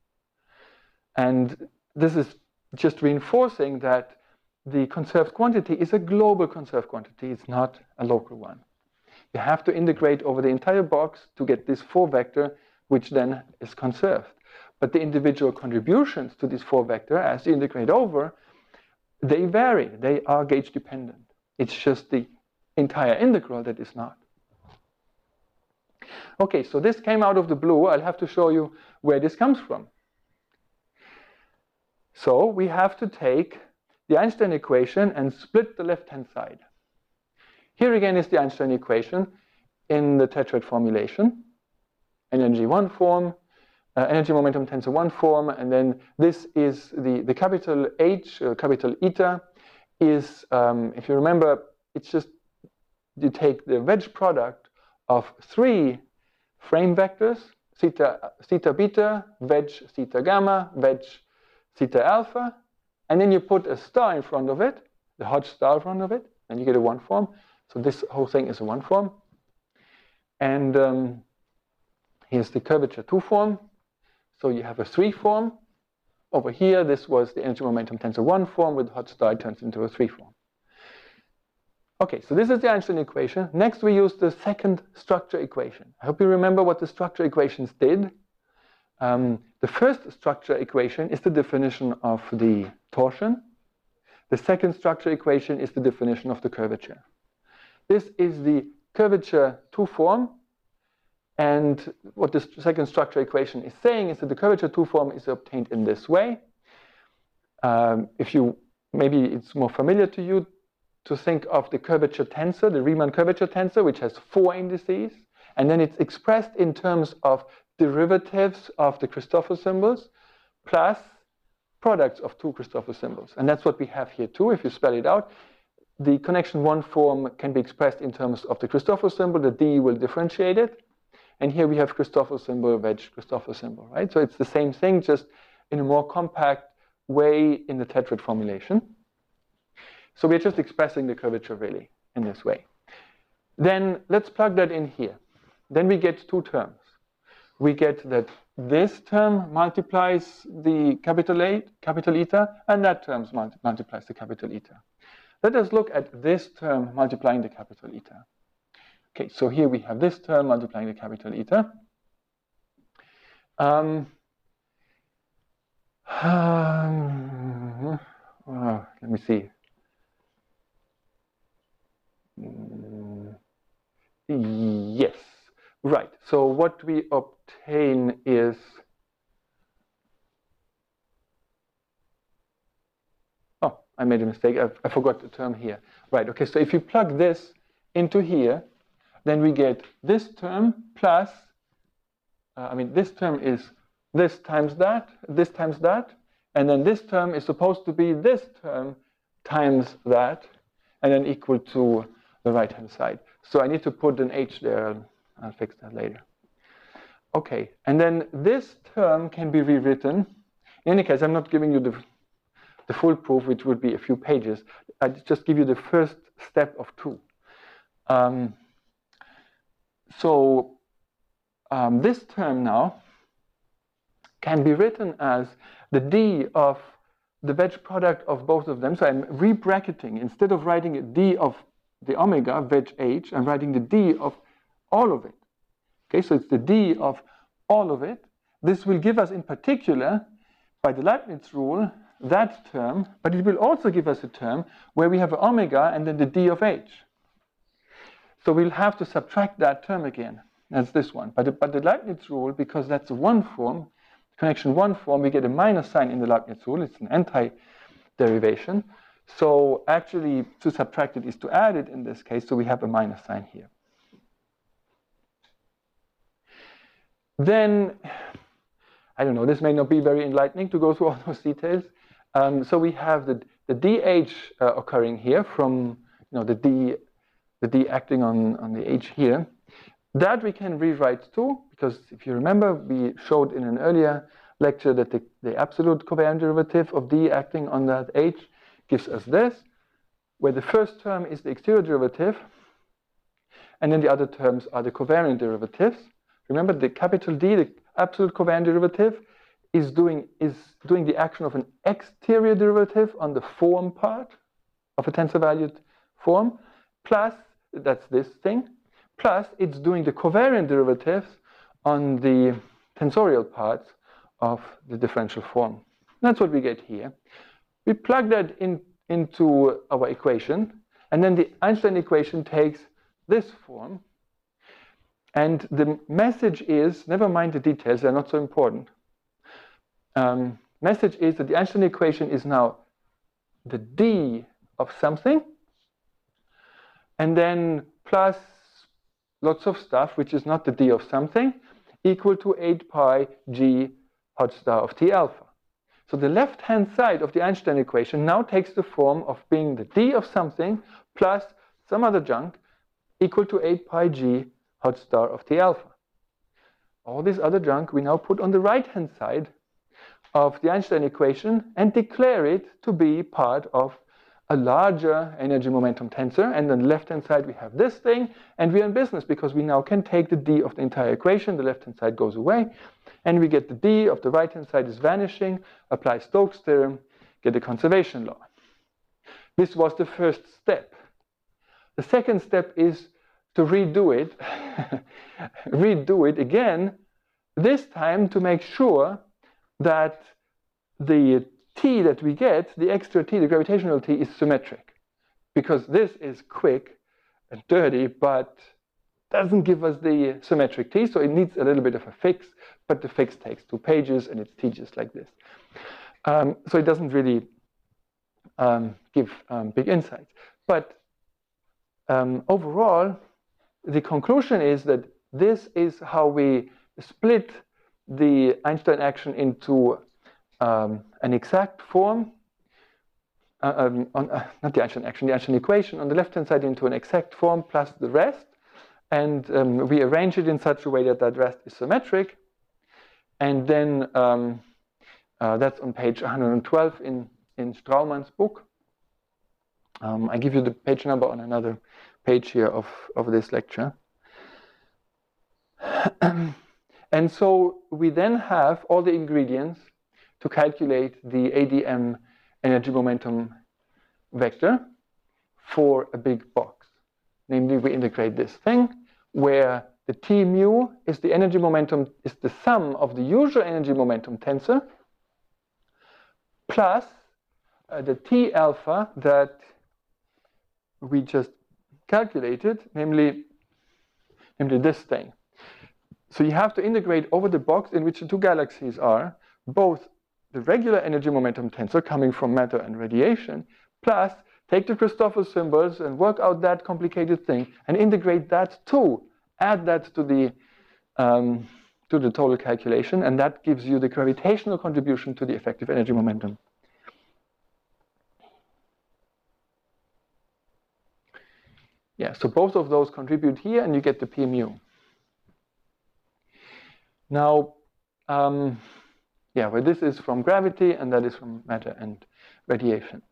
And this is just reinforcing that the conserved quantity is a global conserved quantity. It's not a local one. You have to integrate over the entire box to get this four vector, which then is conserved. But the individual contributions to this four vector, as you integrate over, they vary. They are gauge dependent. It's just the entire integral that is not. Okay, so this came out of the blue. I'll have to show you where this comes from. So we have to take the Einstein equation and split the left-hand side. Here again is the Einstein equation in the tetrad formulation. Energy one form, uh, energy momentum tensor one form, and then this is the, the capital H, uh, capital eta, is, um, if you remember, it's just, you take the wedge product of three frame vectors, theta, theta beta, wedge theta gamma, wedge theta alpha, and then you put a star in front of it, the Hodge star in front of it, and you get a one form. So this whole thing is a one form. And um, here's the curvature two form. So you have a three form. Over here, this was the energy momentum tensor one form with Hodge star, it turns into a three form. Okay, so this is the Einstein equation. Next, we use the second structure equation. I hope you remember what the structure equations did. Um, the first structure equation is the definition of the torsion. The second structure equation is the definition of the curvature. This is the curvature two form. And what the second structure equation is saying is that the curvature two form is obtained in this way. Um, if you, maybe it's more familiar to you to think of the curvature tensor, the Riemann curvature tensor, which has four indices. And then it's expressed in terms of derivatives of the Christoffel symbols plus products of two Christoffel symbols. And that's what we have here too, if you spell it out. The connection one form can be expressed in terms of the Christoffel symbol. The D will differentiate it. And here we have Christoffel symbol, wedge Christoffel symbol, right? So it's the same thing, just in a more compact way in the tetrad formulation. So we're just expressing the curvature really in this way. Then let's plug that in here. Then we get two terms. We get that this term multiplies the capital A, capital eta, and that term multi multiplies the capital eta. Let us look at this term multiplying the capital eta. Okay, so here we have this term multiplying the capital eta. Um, um, oh, let me see. Mm, yes, right. So what we obtain is oh, I made a mistake. I, I forgot the term here. Right. Okay. So if you plug this into here, then we get this term plus, uh, I mean, this term is this times that, this times that, and then this term is supposed to be this term times that, and then equal to the right-hand side. So I need to put an H there. I'll, I'll fix that later. Okay, and then this term can be rewritten. In any case, I'm not giving you the, the full proof, which would be a few pages. I just give you the first step of two. Um, so um, this term now can be written as the d of the wedge product of both of them. So I'm re-bracketing. Instead of writing a d of the omega, wedge h, I'm writing the d of all of it. Okay, so it's the d of all of it. This will give us in particular, by the Leibniz rule, that term, but it will also give us a term where we have omega and then the d of h. So we'll have to subtract that term again. That's this one. But the, but the Leibniz rule, because that's a one form, connection one form, we get a minus sign in the Leibniz rule. It's an anti-derivation. So actually, to subtract it is to add it in this case. So we have a minus sign here. Then, I don't know, this may not be very enlightening to go through all those details. Um, so we have the, the dH uh, occurring here from, you know, the D, the D acting on, on the H here. That we can rewrite too, because if you remember, we showed in an earlier lecture that the, the absolute covariant derivative of D acting on that H gives us this, where the first term is the exterior derivative, and then the other terms are the covariant derivatives. Remember, the capital D, the absolute covariant derivative, is doing, is doing the action of an exterior derivative on the form part of a tensor-valued form, plus, that's this thing, plus it's doing the covariant derivatives on the tensorial parts of the differential form. That's what we get here. We plug that in, into our equation, and then the Einstein equation takes this form. And the message is, never mind the details, they're not so important. Um, message is that the Einstein equation is now the d of something, and then plus lots of stuff, which is not the d of something, equal to eight pi g hot star of T alpha. So the left-hand side of the Einstein equation now takes the form of being the d of something plus some other junk equal to eight pi g hot star of T alpha. All this other junk we now put on the right-hand side of the Einstein equation and declare it to be part of a larger energy momentum tensor. And on the left-hand side we have this thing, and we're in business because we now can take the d of the entire equation, the left-hand side goes away, and we get the d of the right-hand side is vanishing, apply Stokes' theorem, get the conservation law. This was the first step. The second step is to redo it, redo it again, this time to make sure that the t that we get, the extra t, the gravitational t, is symmetric. Because this is quick and dirty, but doesn't give us the symmetric t, so it needs a little bit of a fix, but the fix takes two pages and it's t just like this. Um, so it doesn't really um, give um, big insights. But um, overall, the conclusion is that this is how we split the Einstein action into um, an exact form, uh, um, on, uh, not the Einstein action, the Einstein equation on the left-hand side into an exact form plus the rest. And um, we arrange it in such a way that that rest is symmetric. And then um, uh, that's on page one hundred twelve in, in Straumann's book. Um, I give you the page number on another page here of, of this lecture. And so we then have all the ingredients to calculate the A D M energy momentum vector for a big box. Namely, we integrate this thing where the T mu is the energy momentum, is the sum of the usual energy momentum tensor plus uh, the T alpha that we just calculated, namely, namely this thing. So you have to integrate over the box in which the two galaxies are, both the regular energy momentum tensor coming from matter and radiation, plus take the Christoffel symbols and work out that complicated thing and integrate that too. Add that to the, um, to the total calculation, and that gives you the gravitational contribution to the effective energy momentum. Yeah, so both of those contribute here, and you get the P mu. Now, um, yeah, well, this is from gravity, and that is from matter and radiation.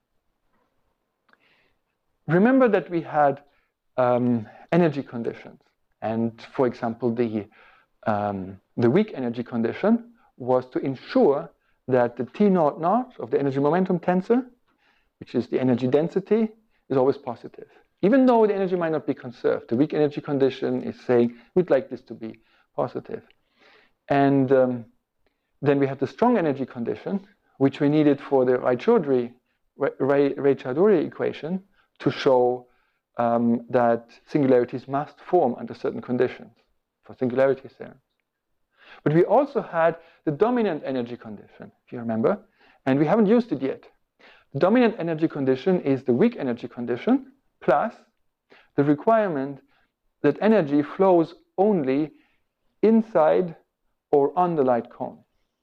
Remember that we had um, energy conditions, and for example, the um, the weak energy condition was to ensure that the T naught naught of the energy momentum tensor, which is the energy density, is always positive. Even though the energy might not be conserved, the weak energy condition is saying we'd like this to be positive. And um, then we have the strong energy condition, which we needed for the Raychaudhuri, Raychaudhuri equation to show um, that singularities must form under certain conditions for singularity theorems. But we also had the dominant energy condition, if you remember, and we haven't used it yet. The dominant energy condition is the weak energy condition plus the requirement that energy flows only inside or on the light cone.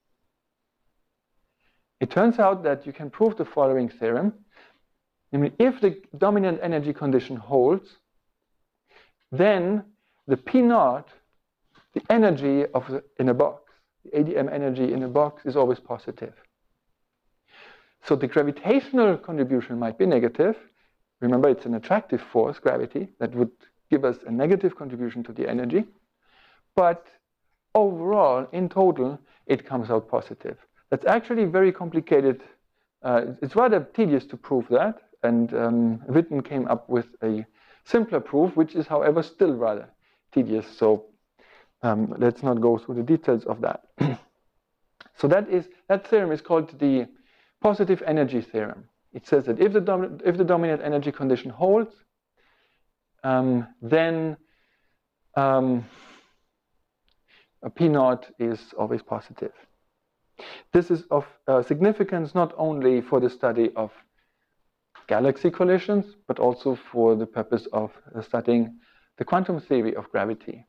It turns out that you can prove the following theorem. I mean, if the dominant energy condition holds, then the P naught, the energy of the, in a box, the A D M energy in a box, is always positive. So the gravitational contribution might be negative. Remember, it's an attractive force, gravity, that would give us a negative contribution to the energy. But overall, in total, it comes out positive. That's actually very complicated. Uh, it's rather tedious to prove that. And um, Witten came up with a simpler proof, which is, however, still rather tedious. So um, let's not go through the details of that. So that is that theorem is called the positive energy theorem. It says that if the, dom if the dominant energy condition holds, um, then um, a P naught is always positive. This is of uh, significance not only for the study of galaxy collisions, but also for the purpose of uh, studying the quantum theory of gravity.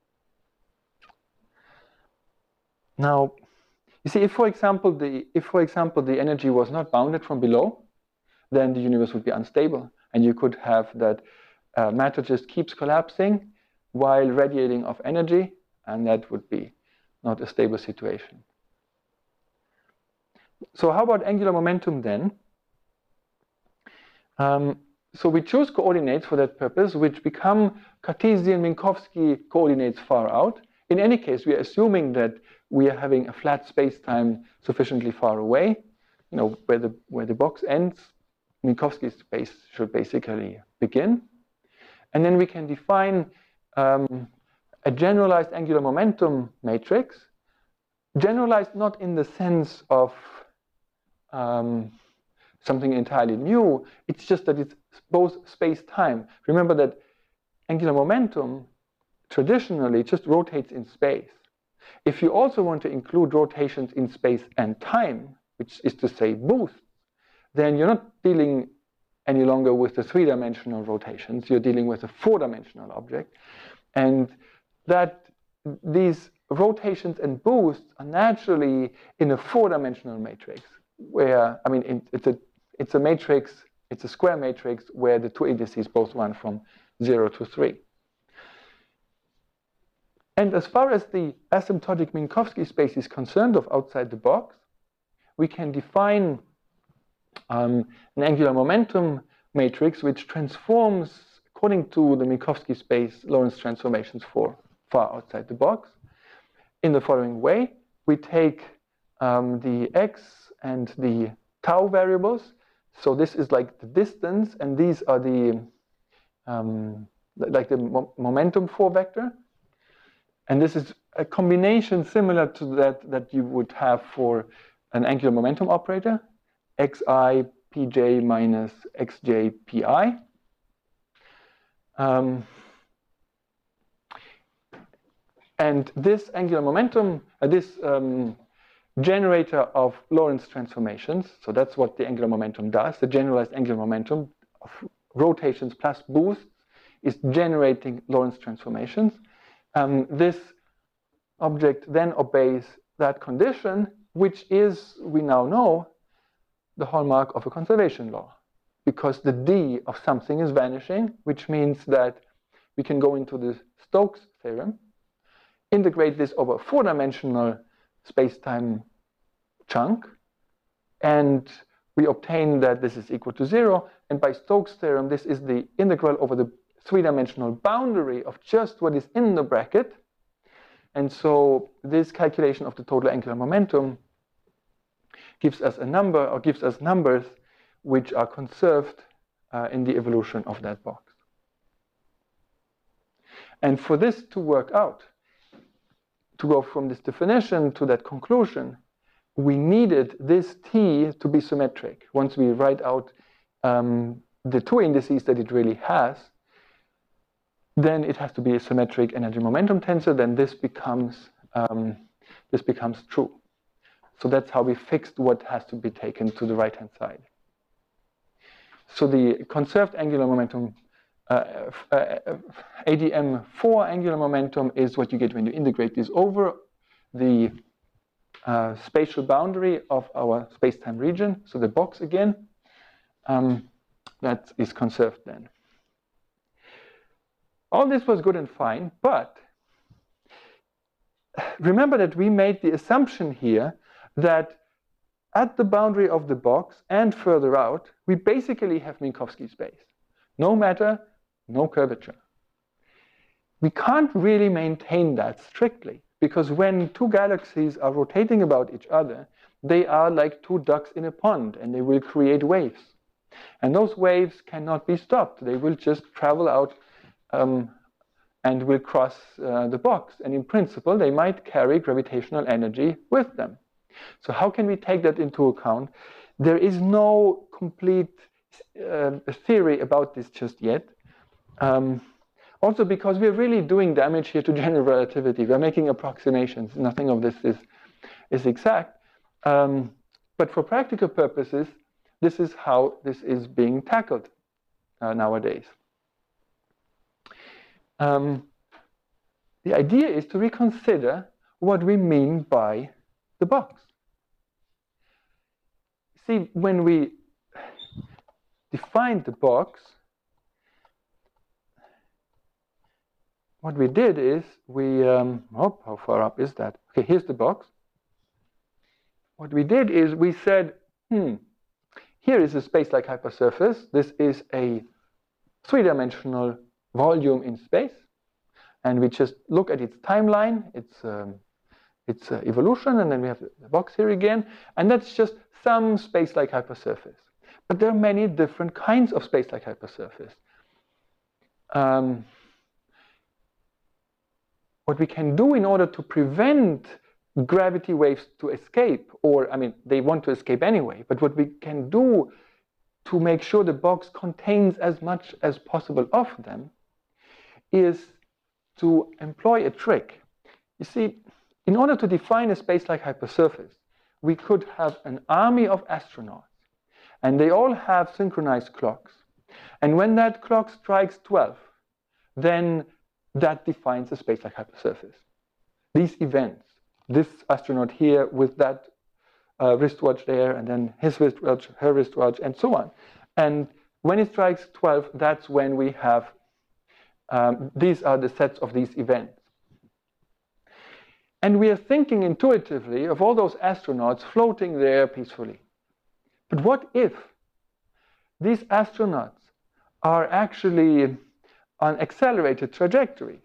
Now, you see, if for example the if for example the energy was not bounded from below, then the universe would be unstable, and you could have that uh, matter just keeps collapsing while radiating off energy, and that would be not a stable situation. So how about angular momentum then? Um, so we choose coordinates for that purpose, which become Cartesian Minkowski coordinates far out. In any case, we are assuming that we are having a flat space-time sufficiently far away, you know, where the where the box ends, Minkowski space should basically begin. And then we can define um, a generalized angular momentum matrix, generalized not in the sense of um, something entirely new, it's just that it's both space-time. Remember that angular momentum traditionally just rotates in space. If you also want to include rotations in space and time, which is to say boosts, then you're not dealing any longer with the three-dimensional rotations, you're dealing with a four-dimensional object. And that these rotations and boosts are naturally in a four-dimensional matrix, where, I mean, it's a, it's a matrix, it's a square matrix where the two indices both run from zero to three. And as far as the asymptotic Minkowski space is concerned of outside the box, we can define um, an angular momentum matrix which transforms according to the Minkowski space Lorentz transformations for far outside the box in the following way. We take um, the x and the tau variables. So this is like the distance, and these are the um, like the mo momentum four vector. And this is a combination similar to that that you would have for an angular momentum operator, xi pj minus xj pi. Um, and this angular momentum, uh, this um, generator of Lorentz transformations, so that's what the angular momentum does, the generalized angular momentum of rotations plus boosts is generating Lorentz transformations. Um, this object then obeys that condition, which is, we now know, the hallmark of a conservation law, because the d of something is vanishing, which means that we can go into the Stokes theorem, integrate this over a four-dimensional space-time chunk, and we obtain that this is equal to zero, and by Stokes' theorem, this is the integral over the three-dimensional boundary of just what is in the bracket. And so this calculation of the total angular momentum gives us a number, or gives us numbers which are conserved uh, in the evolution of that box. And for this to work out, to go from this definition to that conclusion, we needed this T to be symmetric. Once we write out um, the two indices that it really has, then it has to be a symmetric energy momentum tensor. Then this becomes um, this becomes true. So that's how we fixed what has to be taken to the right-hand side. So the conserved angular momentum, uh, uh, A D M four angular momentum, is what you get when you integrate this over the uh, spatial boundary of our space-time region. So the box again, um, that is conserved then. All this was good and fine, but remember that we made the assumption here that at the boundary of the box and further out, we basically have Minkowski space. No matter, no curvature. We can't really maintain that strictly, because when two galaxies are rotating about each other, they are like two ducks in a pond, and they will create waves. And those waves cannot be stopped. They will just travel out um, and will cross uh, the box. And in principle, they might carry gravitational energy with them. So how can we take that into account? There is no complete uh, theory about this just yet. Um, also because we're really doing damage here to general relativity. We're making approximations. Nothing of this is, is exact. Um, but for practical purposes, this is how this is being tackled uh, nowadays. Um, the idea is to reconsider what we mean by the box. See, when we defined the box, what we did is we, um, oh, how far up is that? Okay, here's the box. What we did is we said, hmm, here is a space-like hypersurface. This is a three-dimensional volume in space. And we just look at its timeline, its, um, its uh, evolution, and then we have the box here again. And that's just some space-like hypersurface. But there are many different kinds of space-like hypersurface. Um, what we can do in order to prevent gravity waves to escape, or, I mean, they want to escape anyway, but what we can do to make sure the box contains as much as possible of them is to employ a trick. You see, in order to define a space-like hypersurface, we could have an army of astronauts, and they all have synchronized clocks. And when that clock strikes twelve, then that defines a space-like hypersurface. These events, this astronaut here with that uh, wristwatch there, and then his wristwatch, her wristwatch, and so on. And when it strikes twelve, that's when we have, um, these are the sets of these events. And we are thinking intuitively of all those astronauts floating there peacefully. But what if these astronauts are actually on accelerated trajectories?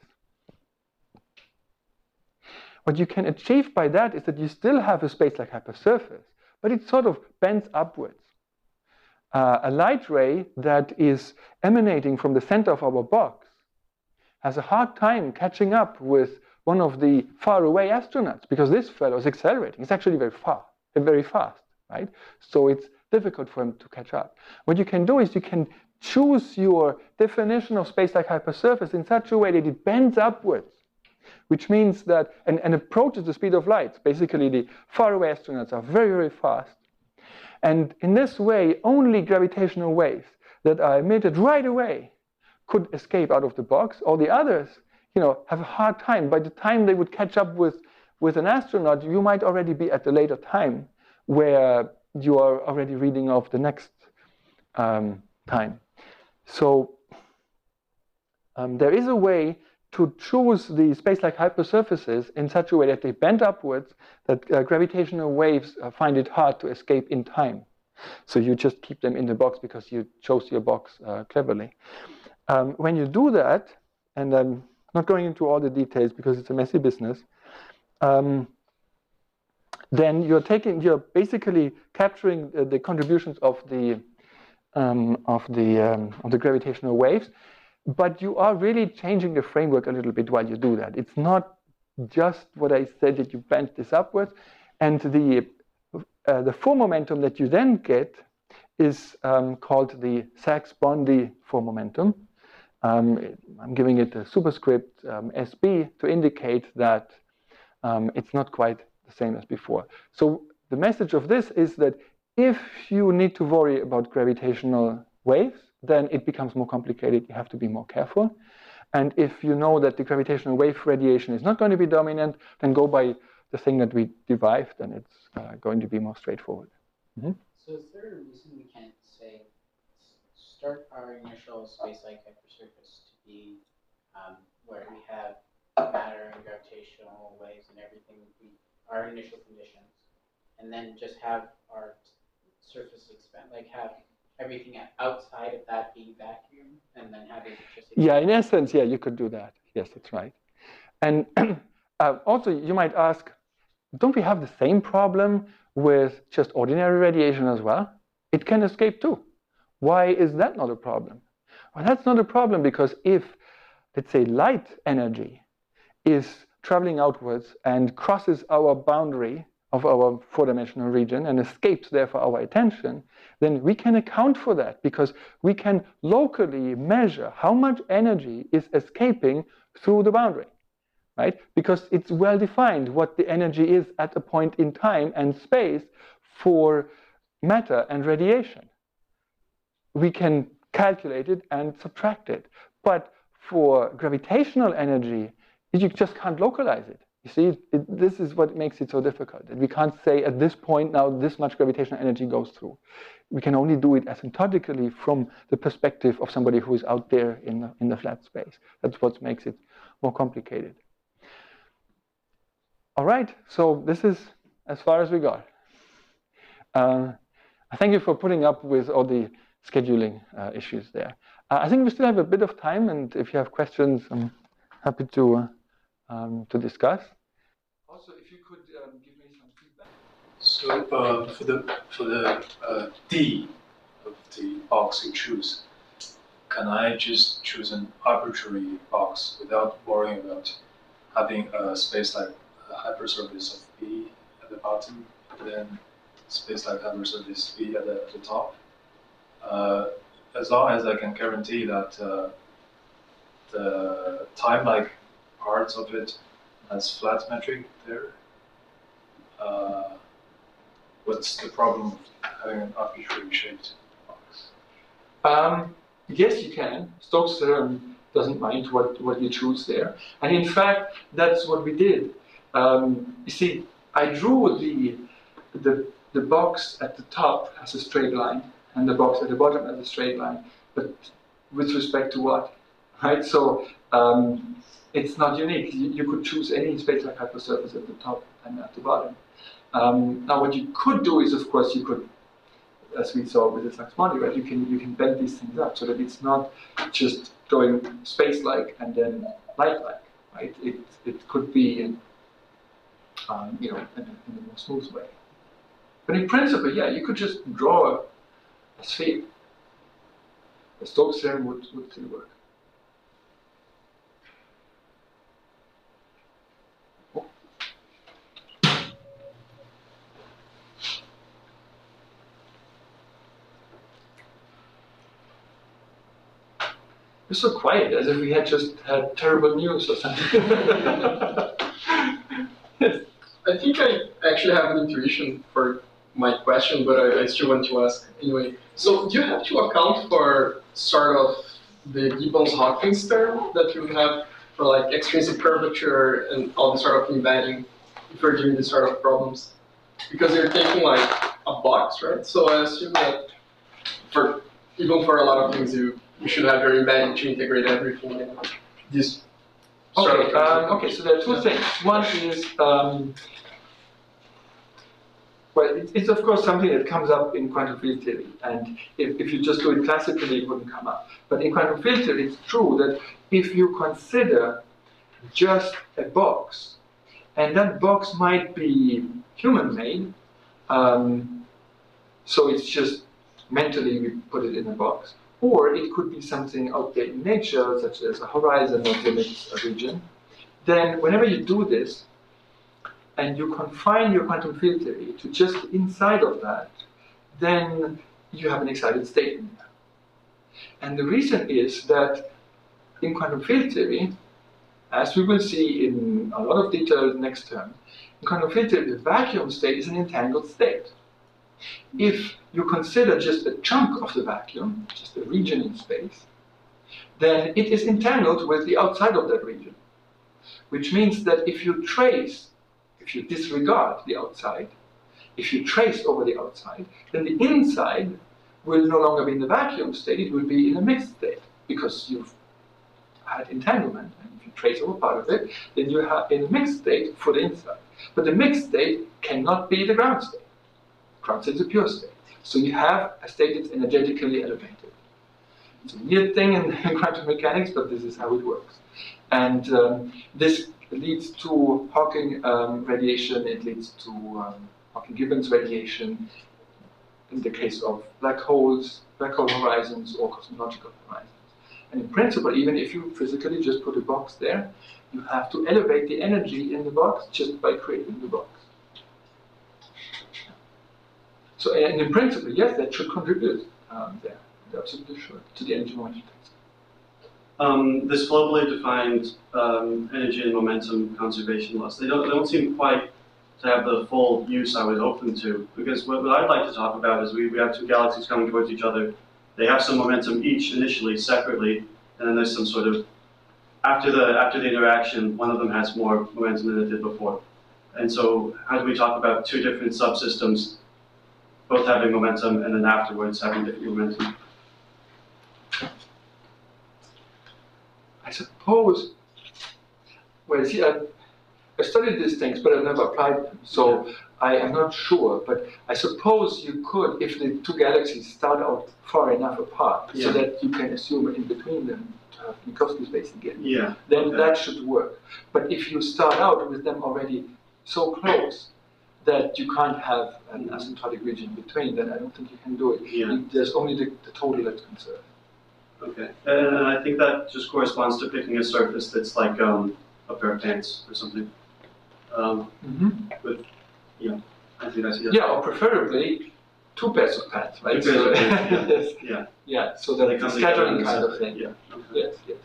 What you can achieve by that is that you still have a space-like hypersurface, but it sort of bends upwards. Uh, a light ray that is emanating from the center of our box has a hard time catching up with one of the faraway astronauts, because this fellow is accelerating. It's actually very far, very fast, right? So it's difficult for him to catch up. What you can do is you can choose your definition of space-like hypersurface in such a way that it bends upwards, which means that, and, and approaches the speed of light. Basically, the faraway astronauts are very, very fast. And in this way, only gravitational waves that are emitted right away could escape out of the box. All the others, you know, have a hard time. By the time they would catch up with, with an astronaut, you might already be at a later time where you are already reading off the next um, time. So um, there is a way to choose the space-like hypersurfaces in such a way that they bend upwards, that uh, gravitational waves uh, find it hard to escape in time. So you just keep them in the box because you chose your box uh, cleverly. Um, when you do that, and I'm not going into all the details because it's a messy business, um, then you're taking, you're basically capturing uh, the contributions of the um, of the um, of the gravitational waves, but you are really changing the framework a little bit while you do that. It's not just what I said that you bend this upwards, and the uh, the form momentum that you then get is um, called the Sachs-Bondy form momentum. Um, I'm giving it a superscript um, S B to indicate that um, it's not quite the same as before. So the message of this is that if you need to worry about gravitational waves, then it becomes more complicated. You have to be more careful. And if you know that the gravitational wave radiation is not going to be dominant, then go by the thing that we derived, and it's uh, going to be more straightforward. Mm-hmm. So is there a reason we can't say, start our initial space-like hypersurface to be um, where we have matter and gravitational waves and everything, we, our initial conditions, and then just have our surface expand, like have everything outside of that be vacuum, and then have it just expand? Yeah, in essence, yeah, you could do that. Yes, that's right. And uh, also, you might ask, don't we have the same problem with just ordinary radiation as well? It can escape too. Why is that not a problem? Well, that's not a problem because if, let's say, light energy is traveling outwards and crosses our boundary of our four-dimensional region and escapes therefore our attention, then we can account for that because we can locally measure how much energy is escaping through the boundary, right? Because it's well defined what the energy is at a point in time and space for matter and radiation. We can calculate it and subtract it. But for gravitational energy, you just can't localize it. You see, it, this is what makes it so difficult. That we can't say at this point now this much gravitational energy goes through. We can only do it asymptotically from the perspective of somebody who is out there in the, in the flat space. That's what makes it more complicated. All right, so this is as far as we got. Uh, I thank you for putting up with all the scheduling uh, issues there. Uh, I think we still have a bit of time, and if you have questions, I'm happy to uh, um, to discuss. Also, if you could um, give me some feedback. So uh, for the for the uh, D of the box you choose, can I just choose an arbitrary box without worrying about having a space like a hypersurface of B at the bottom, and then space like hypersurface B at the, at the top? Uh, as long as I can guarantee that uh, the time-like parts of it has flat metric there, uh, what's the problem of having an arbitrary shaped box? Um, yes, you can. Stokes' theorem doesn't mind what, what you choose there. And in fact, that's what we did. Um, you see, I drew the, the, the box at the top as a straight line, and the box at the bottom as a straight line, but with respect to what, right? So um, it's not unique. You, you could choose any space-like hypersurface at the top and at the bottom. Um, now, what you could do is, of course, you could, as we saw with the Sachs-Bondy, right? You can you can bend these things up so that it's not just going space-like and then light-like, right? It it could be, um, you know, in a, in a more smooth way. But in principle, yeah, you could just draw a, a sphere. The Stokes theorem would, would still work. You're so quiet, as if we had just had terrible news or something. Yes. I think I actually have an intuition for my question, but I, I still want to ask anyway. So do you have to account for sort of the Gibbons-Hawkins term that you have for like extrinsic curvature and all this sort of embedding if you're doing these sort of problems? Because you're taking like a box, right? So I assume that for even for a lot of things you you should have your embedding to integrate everything. And this sort Okay, of um, okay, so there are two things. One is, um, well, it, it's of course something that comes up in quantum field theory, and if, if you just do it classically, it wouldn't come up. But in quantum field theory, it's true that if you consider just a box, and that box might be human-made, um, so it's just mentally we put it in a box, or it could be something out there in nature, such as a horizon that limits a region. Then whenever you do this, and you confine your quantum field theory to just inside of that, then you have an excited state in there. And the reason is that in quantum field theory, as we will see in a lot of detail next term, in quantum field theory, the vacuum state is an entangled state. If you consider just a chunk of the vacuum, just a region in space, then it is entangled with the outside of that region. Which means that if you trace, if you disregard the outside, if you trace over the outside, then the inside will no longer be in the vacuum state, it will be in a mixed state, because you've had entanglement, and if you trace over part of it, then you have in a mixed state for the inside. But the mixed state cannot be the ground state. Ground state is a pure state. So you have a state that's energetically elevated. It's a weird thing in, in quantum mechanics, but this is how it works. And um, this leads to Hawking um, radiation, it leads to um, Hawking-Gibbons radiation in the case of black holes, black hole horizons, or cosmological horizons. And in principle, even if you physically just put a box there, you have to elevate the energy in the box just by creating the box. So, and in principle, yes, that should contribute um, there, absolutely sure, to the energy momentum. Um, this globally defined um, energy and momentum conservation laws, they don't, they don't seem quite to have the full use I was hoping to, because what, what I'd like to talk about is we, we have two galaxies coming towards each other. They have some momentum each initially, separately, and then there's some sort of, after the, after the interaction, one of them has more momentum than it did before. And so how do we talk about two different subsystems, both having momentum, and then afterwards having different momentum? I suppose, well, see, I, I studied these things, but I've never applied them, so I am not sure. But I suppose you could, if the two galaxies start out far enough apart, Yeah. so that you can assume in between them to have Minkowski space again, Yeah. then Okay. that should work. But if you start out with them already so close that you can't have an asymptotic region between, then I don't think you can do it. Yeah. There's only the, the total that's conserved. Okay, and I think that just corresponds to picking a surface that's like um, a pair of pants or something. Um, Mm-hmm. with, yeah, I think I see that. Yeah, or preferably two pairs of pants, right? Two pairs of So- pants, yes. Yeah. Yeah, so that They it's a come together scattering in kind of separate- thing. Yeah. Okay. Yes, yes.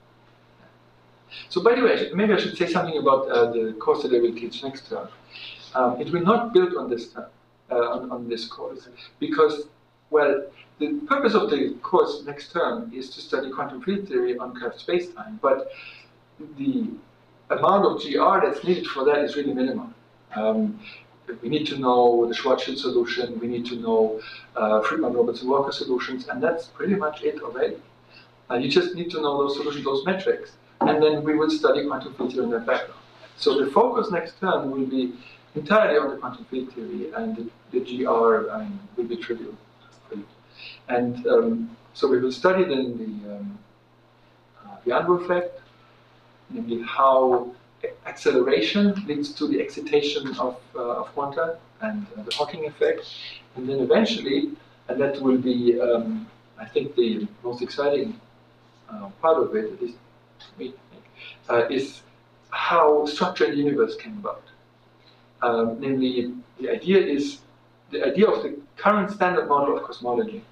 So by the way, I should, maybe I should say something about uh, the course that I will teach next term. Um, it will not build on this term, uh, on, on this course, because, well, the purpose of the course next term is to study quantum field theory on curved spacetime, but the amount of G R that's needed for that is really minimal. Um, we need to know the Schwarzschild solution, we need to know uh, Friedmann-Robertson-Walker solutions, and that's pretty much it already. Uh, you just need to know those solutions, those metrics, and then we will study quantum field theory in that background. So the focus next term will be entirely on the quantum field theory, and the, the G R I mean, will be trivial for you. And um, so we will study then the, um, uh, the Andrew effect, namely how acceleration leads to the excitation of, uh, of quanta, and uh, the Hawking effect. And then eventually, and that will be, um, I think, the most exciting uh, part of it, at least to me, uh, is how structure in the universe came about. Um, namely, the idea is, the idea of the current standard model of cosmology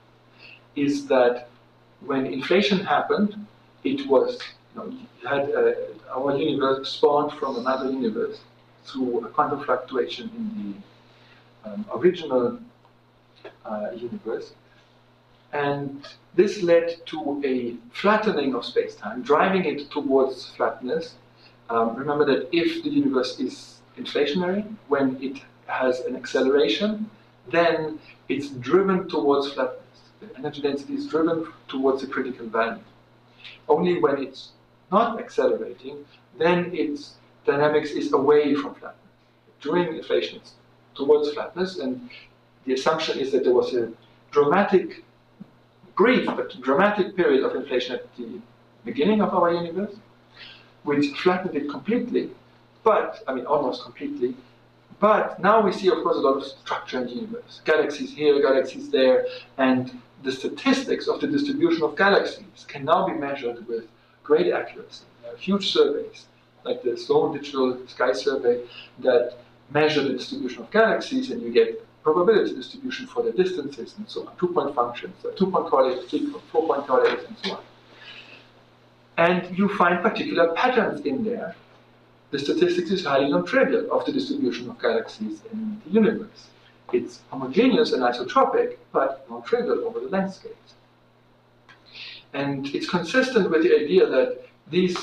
is that when inflation happened, it was, you know, you had uh, our universe spawned from another universe through a quantum fluctuation in the um, original uh, universe. And this led to a flattening of space-time, driving it towards flatness. Um, remember that if the universe is inflationary, when it has an acceleration, then it's driven towards flatness. The energy density is driven towards a critical value. Only when it's not accelerating, then its dynamics is away from flatness. During inflation, it's towards flatness, and the assumption is that there was a dramatic, brief but dramatic period of inflation at the beginning of our universe, which flattened it completely, but, I mean, almost completely. But now we see, of course, a lot of structure in the universe. Galaxies here, galaxies there, and the statistics of the distribution of galaxies can now be measured with great accuracy. There are huge surveys, like the Sloan Digital Sky Survey, that measure the distribution of galaxies, and you get probability distribution for the distances and so on, two-point functions, two-point correlates, four-point correlates, and so on. And you find particular patterns in there. The statistics is highly non-trivial of the distribution of galaxies in the universe. It's homogeneous and isotropic, but non-trivial over the landscapes. And it's consistent with the idea that these,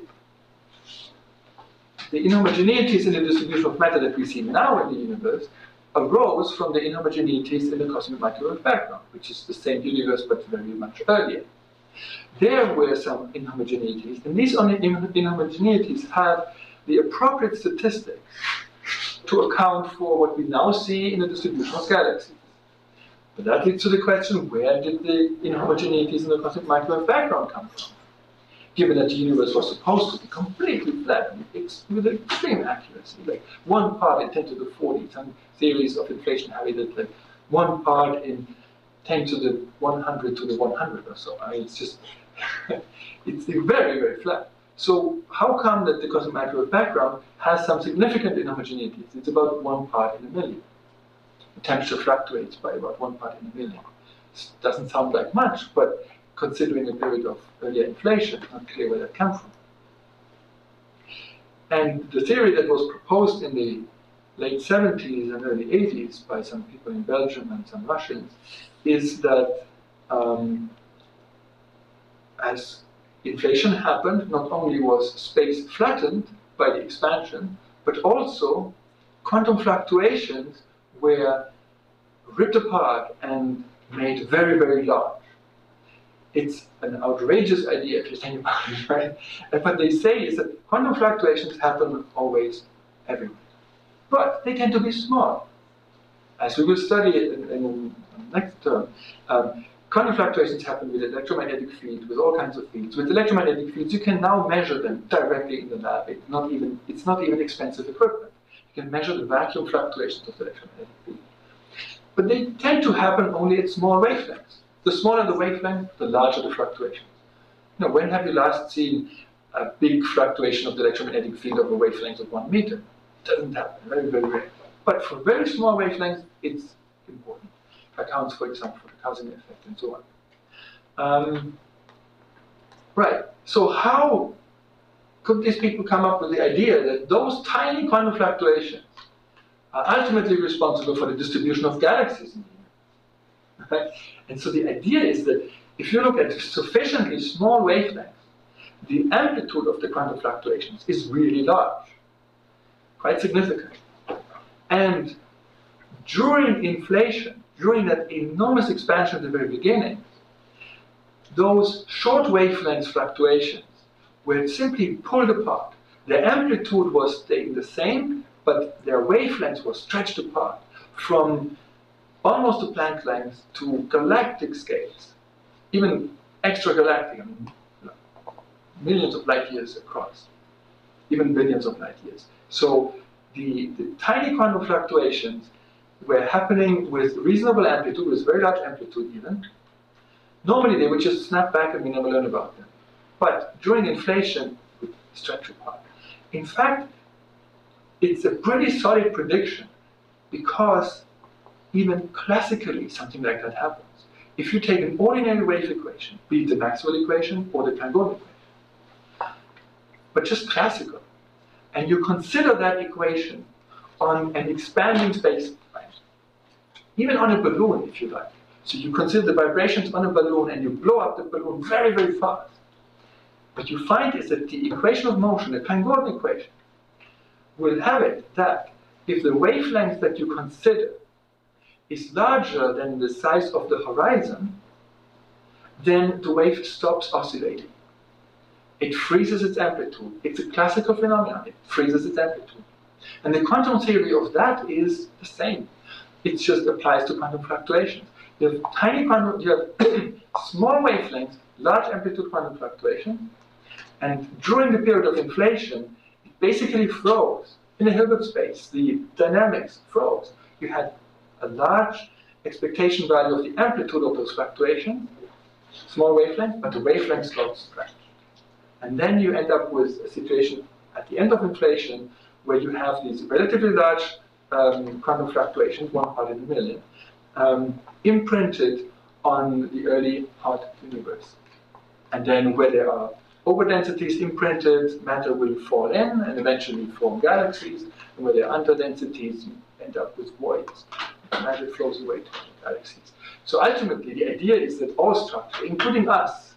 the inhomogeneities in the distribution of matter that we see now in the universe arose from the inhomogeneities in the cosmic microwave background, which is the same universe but very much earlier. There were some inhomogeneities, and these inhomogeneities have the appropriate statistics to account for what we now see in the distribution of galaxies. But that leads to the question, where did the inhomogeneities in the cosmic microwave background come from? Given that the universe was supposed to be completely flat with extreme accuracy, like one part in ten to the forty, some theories of inflation have it that like one part in ten to the one hundred to the one hundred or so. I mean, it's just, it's very, very flat. So how come that the cosmic microwave background has some significant inhomogeneities? It's about one part in a million. The temperature fluctuates by about one part in a million. This doesn't sound like much, but considering a period of earlier inflation, it's not clear where that comes from. And the theory that was proposed in the late seventies and early eighties by some people in Belgium and some Russians is that um, as inflation happened, not only was space flattened by the expansion, but also quantum fluctuations were ripped apart and made very, very large. It's an outrageous idea if you think about it, right? And what they say is that quantum fluctuations happen always everywhere. But they tend to be small. As we will study in, in the next term, um, quantum fluctuations happen with electromagnetic fields, with all kinds of fields. With electromagnetic fields, you can now measure them directly in the lab. It's not even, it's not even expensive equipment. You can measure the vacuum fluctuations of the electromagnetic field. But they tend to happen only at small wavelengths. The smaller the wavelength, the larger the fluctuations. You know, when have you last seen a big fluctuation of the electromagnetic field of a wavelength of one meter? It doesn't happen, very, very rare. But for very small wavelengths, it's important. It accounts, for example, for the Casimir effect and so on. Um, right, so how could these people come up with the idea that those tiny quantum fluctuations are ultimately responsible for the distribution of galaxies in the universe? Right? And so the idea is that if you look at sufficiently small wavelengths, the amplitude of the quantum fluctuations is really large, quite significant. And during inflation, during that enormous expansion at the very beginning, those short wavelength fluctuations were simply pulled apart. Their amplitude was staying the same, but their wavelengths were stretched apart from almost the Planck length to galactic scales, even extragalactic, I mean, millions of light years across, even billions of light years. So the, the tiny quantum fluctuations were happening with reasonable amplitude, with very large amplitude even. Normally they would just snap back and we never learn about them. But during inflation, we stretch apart. In fact, it's a pretty solid prediction because even classically something like that happens. If you take an ordinary wave equation, be it the Maxwell equation or the Planck-Gordon equation, but just classical, and you consider that equation on an expanding space, right? Even on a balloon, if you like. So you consider the vibrations on a balloon and you blow up the balloon very, very fast. What you find is that the equation of motion, the Planck-Gordon equation, will have it that if the wavelength that you consider is larger than the size of the horizon, then the wave stops oscillating. it freezes its amplitude. It's a classical phenomenon. It freezes its amplitude. And the quantum theory of that is the same. It just applies to quantum fluctuations. You have tiny quantum, you have small wavelengths, large amplitude quantum fluctuation, and during the period of inflation, it basically froze. In the Hilbert space, the dynamics froze. You had a large expectation value of the amplitude of those fluctuations, small wavelength, but the wavelengths got stretched. And then you end up with a situation at the end of inflation where you have these relatively large um, quantum fluctuations, one part in a million, um, imprinted on the early hot universe. And then where there are overdensities imprinted, matter will fall in and eventually form galaxies. And where there are underdensities, you end up with voids. Matter flows away to galaxies. So ultimately, the idea is that all structure, including us,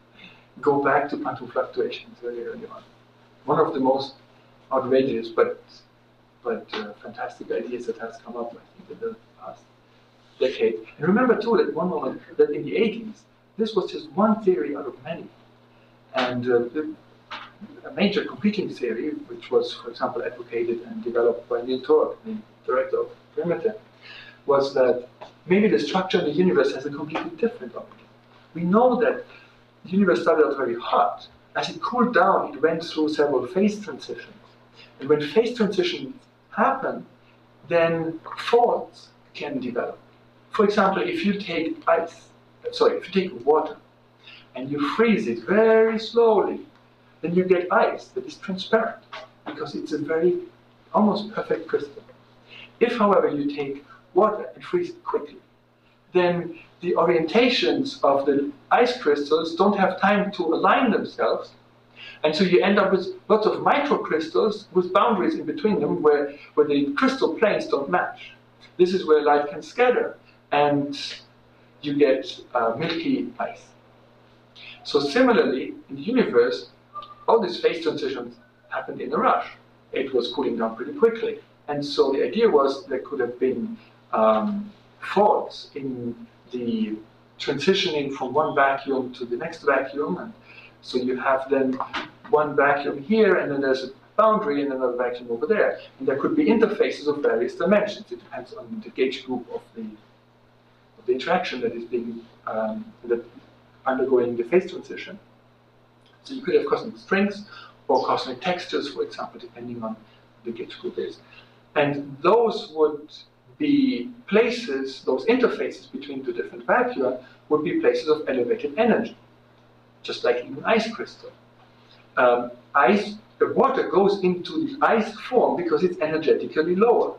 go back to quantum fluctuations very early on. One of the most outrageous but but uh, fantastic ideas that has come up, I think, in the past decade. And remember too that one moment that in the eighties, this was just one theory out of many. And uh, the, a major competing theory, which was, for example, advocated and developed by Neil Turok, the director of Perimeter, was that maybe the structure of the universe has a completely different origin. We know that the universe started out very hot. As it cooled down, it went through several phase transitions. And when phase transitions happen, then faults can develop. For example, if you take ice, sorry, if you take water, and you freeze it very slowly, then you get ice that is transparent, because it's a very, almost perfect crystal. If, however, you take water and freeze it quickly, then the orientations of the ice crystals don't have time to align themselves, and so you end up with lots of microcrystals with boundaries in between them where, where the crystal planes don't match. This is where light can scatter, and you get uh, milky ice. So similarly, in the universe, all these phase transitions happened in a rush. It was cooling down pretty quickly. And so the idea was there could have been um, faults in the transitioning from one vacuum to the next vacuum. And so you have then one vacuum here, and then there's a boundary and another vacuum over there. And there could be interfaces of various dimensions. It depends on the gauge group of the, of the interaction that is being um, that undergoing the phase transition. So you could have cosmic strings or cosmic textures, for example, depending on the gauge group is. And those would be places, those interfaces between two different vacua would be places of elevated energy, just like in an ice crystal. Um, ice, the water goes into the ice form because it's energetically lower.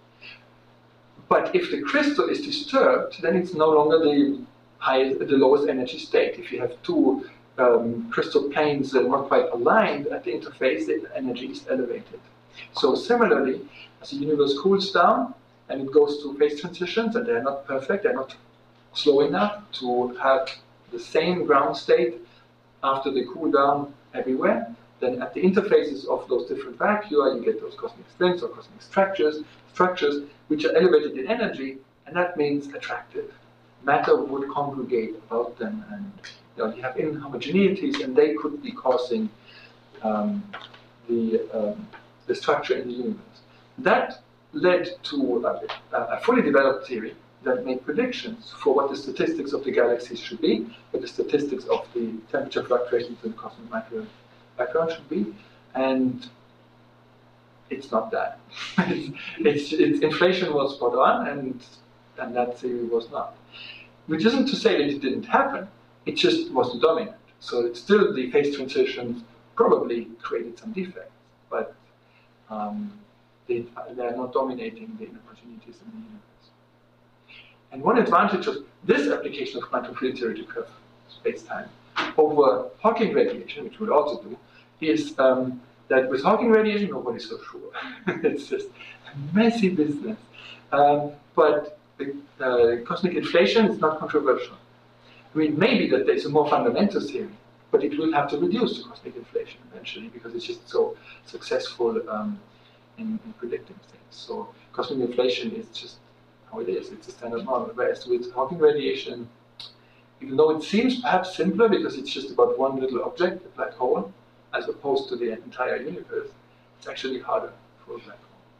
But if the crystal is disturbed, then it's no longer the highest, the lowest energy state. If you have two um, crystal planes that are not quite aligned at the interface, the energy is elevated. So similarly, as the universe cools down and it goes through phase transitions, and they're not perfect, they're not slow enough to have the same ground state after they cool down everywhere, then at the interfaces of those different vacua, you get those cosmic strings or cosmic structures, structures which are elevated in energy, and that means attractive. Matter would congregate about them, and you know, you have inhomogeneities, and they could be causing um, the, um, the structure in the universe. That led to a, a fully developed theory that made predictions for what the statistics of the galaxies should be, what the statistics of the temperature fluctuations in the cosmic microwave background should be, and it's not that. it's, it's, it's, inflation was spot on, and, and that theory was not. Which isn't to say that it didn't happen, it just wasn't dominant. So it's still the phase transitions probably created some defects, but um, they, they are not dominating the inhomogeneities in the universe. And one advantage of this application of quantum field theory to curve space-time over Hawking radiation, which we'll also do, is um, that with Hawking radiation, nobody's so sure. It's just a messy business. Um, but the uh, cosmic inflation is not controversial. I mean, maybe that there's a more fundamental theory, but it will have to reduce the cosmic inflation eventually because it's just so successful um, in, in predicting things. So cosmic inflation is just how it is. It's a standard model. Whereas with Hawking radiation, even though it seems perhaps simpler because it's just about one little object, a black hole, as opposed to the entire universe, it's actually harder for a black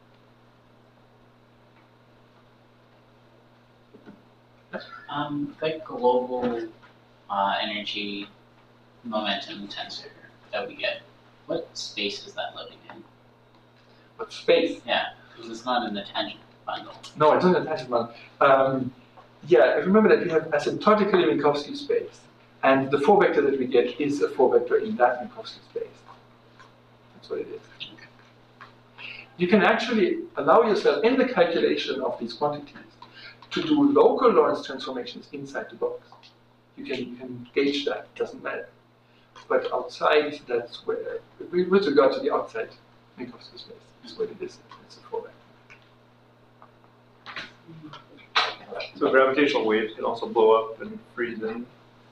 hole. Um, the global uh, energy momentum tensor that we get, what space is that living in? But space? Yeah, because it's not in the tangent bundle. No, it's not a tangent bundle. Um, yeah, remember that we have asymptotically Minkowski space, and the four vector that we get is a four vector in that Minkowski space. That's what it is. You can actually allow yourself in the calculation of these quantities to do local Lorentz transformations inside the box. You can, you can gauge that, it doesn't matter. But outside, that's where, with regard to the outside Minkowski space, that's what it is. It's a four vector. So gravitational waves can also blow up and freeze in.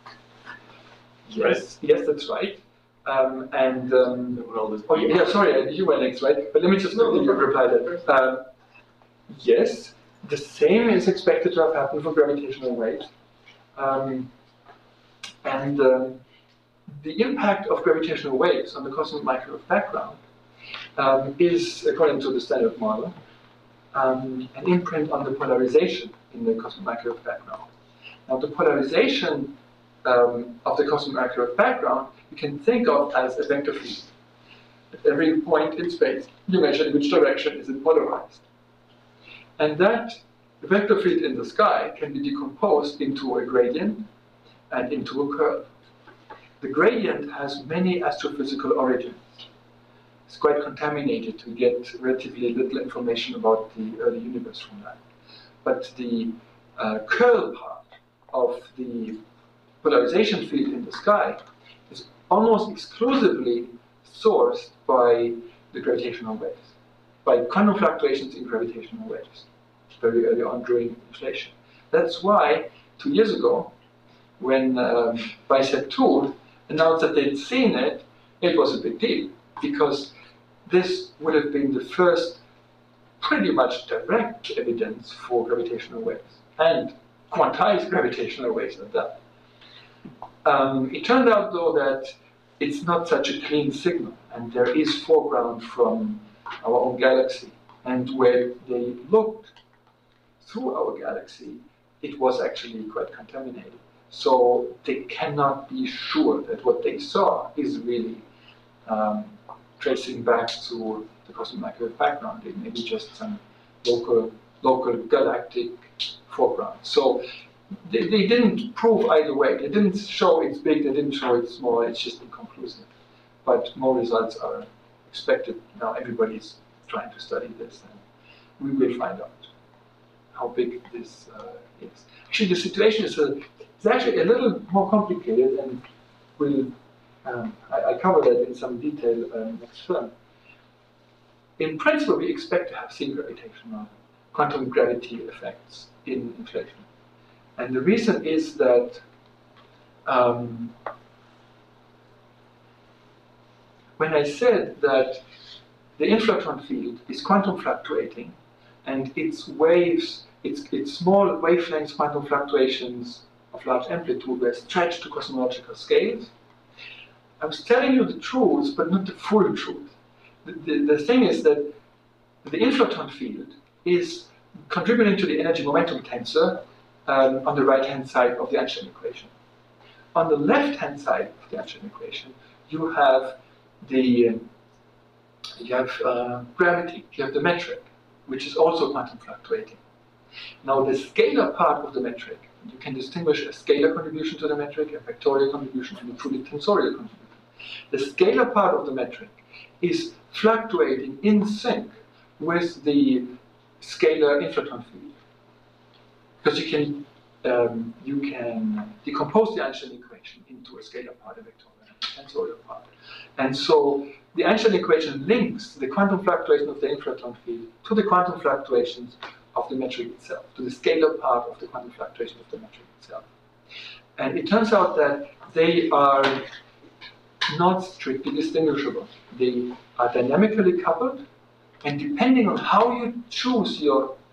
Yes, yes, that's right. Um, and um, Well, oh yeah, sorry, you were next, right? But let me just No, no, no. reply that. Um, yes, the same is expected to have happened for gravitational waves, um, and um, the impact of gravitational waves on the cosmic microwave background um, is, according to the Standard Model, um, an imprint on the polarization in the cosmic microwave background. Now, the polarization um, of the cosmic microwave background you can think of as a vector field. At every point in space, you measure in which direction is it polarized. And that vector field in the sky can be decomposed into a gradient and into a curve. The gradient has many astrophysical origins. It's quite contaminated. We get relatively little information about the early universe from that. But the uh, curl part of the polarization field in the sky is almost exclusively sourced by the gravitational waves, by quantum fluctuations in gravitational waves, very early on during inflation. That's why, two years ago, when um, Bicep two announced that they'd seen it, it was a big deal, because this would have been the first pretty much direct evidence for gravitational waves, and quantized gravitational waves at that. Um, it turned out, though, that it's not such a clean signal, and there is foreground from our own galaxy. And where they looked through our galaxy, it was actually quite contaminated. So they cannot be sure that what they saw is really um, tracing back to the cosmic microwave background. It may be just some local, local galactic foreground. So They, they didn't prove either way. They didn't show it's big, they didn't show it's small, it's just inconclusive. But more results are expected. Now everybody's trying to study this, and we will find out how big this uh, is. Actually, the situation is a, it's actually a little more complicated, and we'll, um, I, I cover that in some detail um, next term. In principle, we expect to have seen gravitational quantum gravity effects in inflation. And the reason is that um, when I said that the inflatron field is quantum fluctuating, and its waves, its, its small wavelengths quantum fluctuations of large amplitude were stretched to cosmological scales, I was telling you the truth, but not the full truth. The, the, the thing is that the inflatron field is contributing to the energy momentum tensor Um, on the right-hand side of the Einstein equation. On the left-hand side of the Einstein equation, you have the you have uh, gravity, you have the metric, which is also quantum fluctuating. Now, the scalar part of the metric, you can distinguish a scalar contribution to the metric, a vectorial contribution, and a truly tensorial contribution. The scalar part of the metric is fluctuating in sync with the scalar inflatron field. Because you can um, you can decompose the Einstein equation into a scalar part, a vectorial, and a tensorial part. And so the Einstein equation links the quantum fluctuation of the inflatron field to the quantum fluctuations of the metric itself, to the scalar part of the quantum fluctuation of the metric itself. And it turns out that they are not strictly distinguishable. They are dynamically coupled, and depending on how you choose your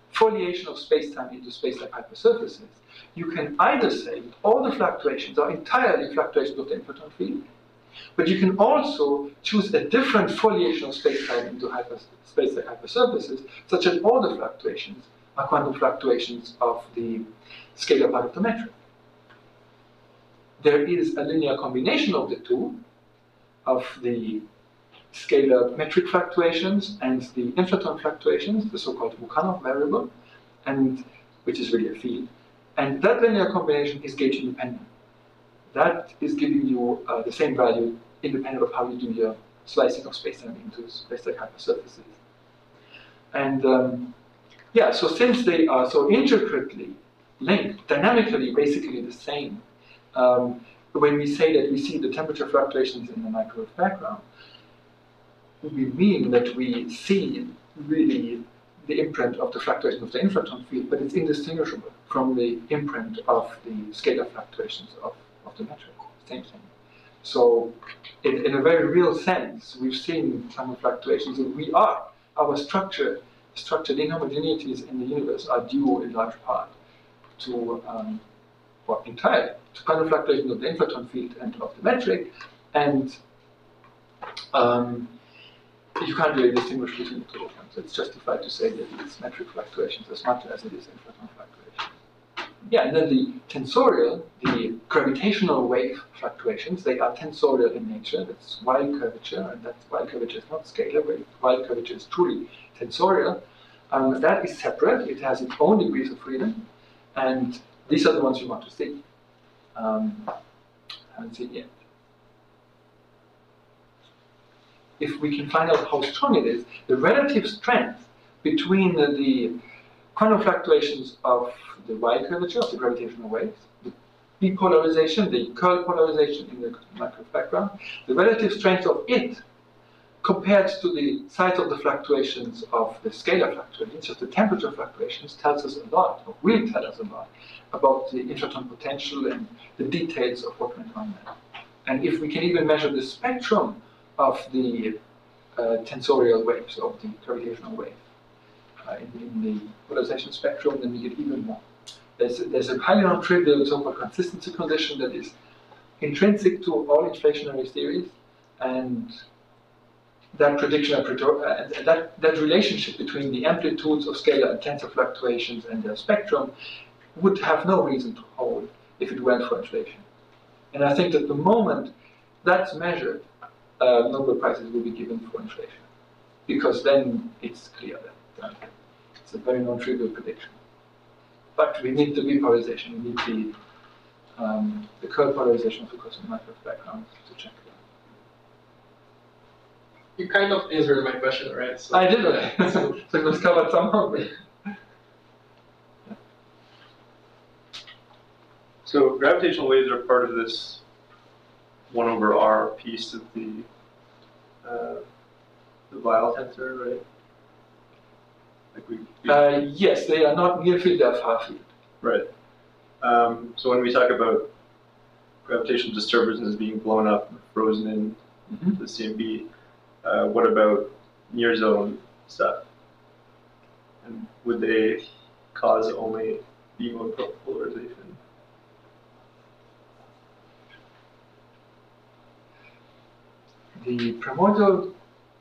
foliation of space-time into space-time hypersurfaces, you can either say that all the fluctuations are entirely fluctuations of the inflaton field, but you can also choose a different foliation of space-time into hyper, space-time hypersurfaces, such that all the fluctuations are quantum fluctuations of the scalar part of the metric. There is a linear combination of the two, of the scalar metric fluctuations and the inflaton fluctuations, the so-called Mukhanov variable, and which is really a field. And that linear combination is gauge independent. That is giving you uh, the same value independent of how you do your slicing of space-time into space-time hypersurfaces. And um, yeah, so since they are so intricately linked, dynamically basically the same, um, when we say that we see the temperature fluctuations in the microwave background, we mean that we see really the imprint of the fluctuation of the inflaton field, but it's indistinguishable from the imprint of the scalar fluctuations of, of the metric, same thing. So in, in a very real sense, we've seen some fluctuations, and we are, our structure, structured inhomogeneities in the universe are due in large part to, um, or entirely, to quantum fluctuations of the inflaton field and of the metric, and um, you can't really distinguish between the two of them. So it's justified to say that it's metric fluctuations as much as it is inflaton fluctuations. Yeah, and then the tensorial, the gravitational wave fluctuations, they are tensorial in nature. That's Weyl curvature, and that Weyl curvature is not scalar, but Weyl curvature is truly tensorial. Um, that is separate. It has its own degrees of freedom, and these are the ones you want to see. Um, haven't seen yet. If we can find out how strong it is, the relative strength between the, the quantum fluctuations of the Weyl curvature of the gravitational waves, the depolarization, the curl polarization in the microwave background, the relative strength of it compared to the size of the fluctuations of the scalar fluctuations, just the temperature fluctuations, tells us a lot, or will tell us a lot, about the inflaton potential and the details of what went on there. And if we can even measure the spectrum of the uh, tensorial waves, of the gravitational wave, uh, in, in the polarization spectrum, then we get even more. There's, there's a highly non-trivial so-called consistency condition that is intrinsic to all inflationary theories, and that prediction, uh, that, that relationship between the amplitudes of scalar and tensor fluctuations and their spectrum would have no reason to hold if it weren't for inflation. And I think that the moment that's measured, uh, Nobel Prizes will be given for inflation, because then it's clear that uh, it's a very non-trivial prediction. But we need the repolarization, we need the, um, the curl polarization of the cosmic microwave background to check that. You kind of answered my question, right? So, I did, okay. so, so it was covered somehow. So gravitational waves are part of this one over R piece of the uh, the Weyl tensor, right? Like we, we Uh, yes, they are not near field, they are far field. right. Um, so when we talk about gravitational disturbances being blown up, frozen in Mm-hmm. the C M B, uh, what about near zone stuff? And would they cause only B-mode polarization? The primordial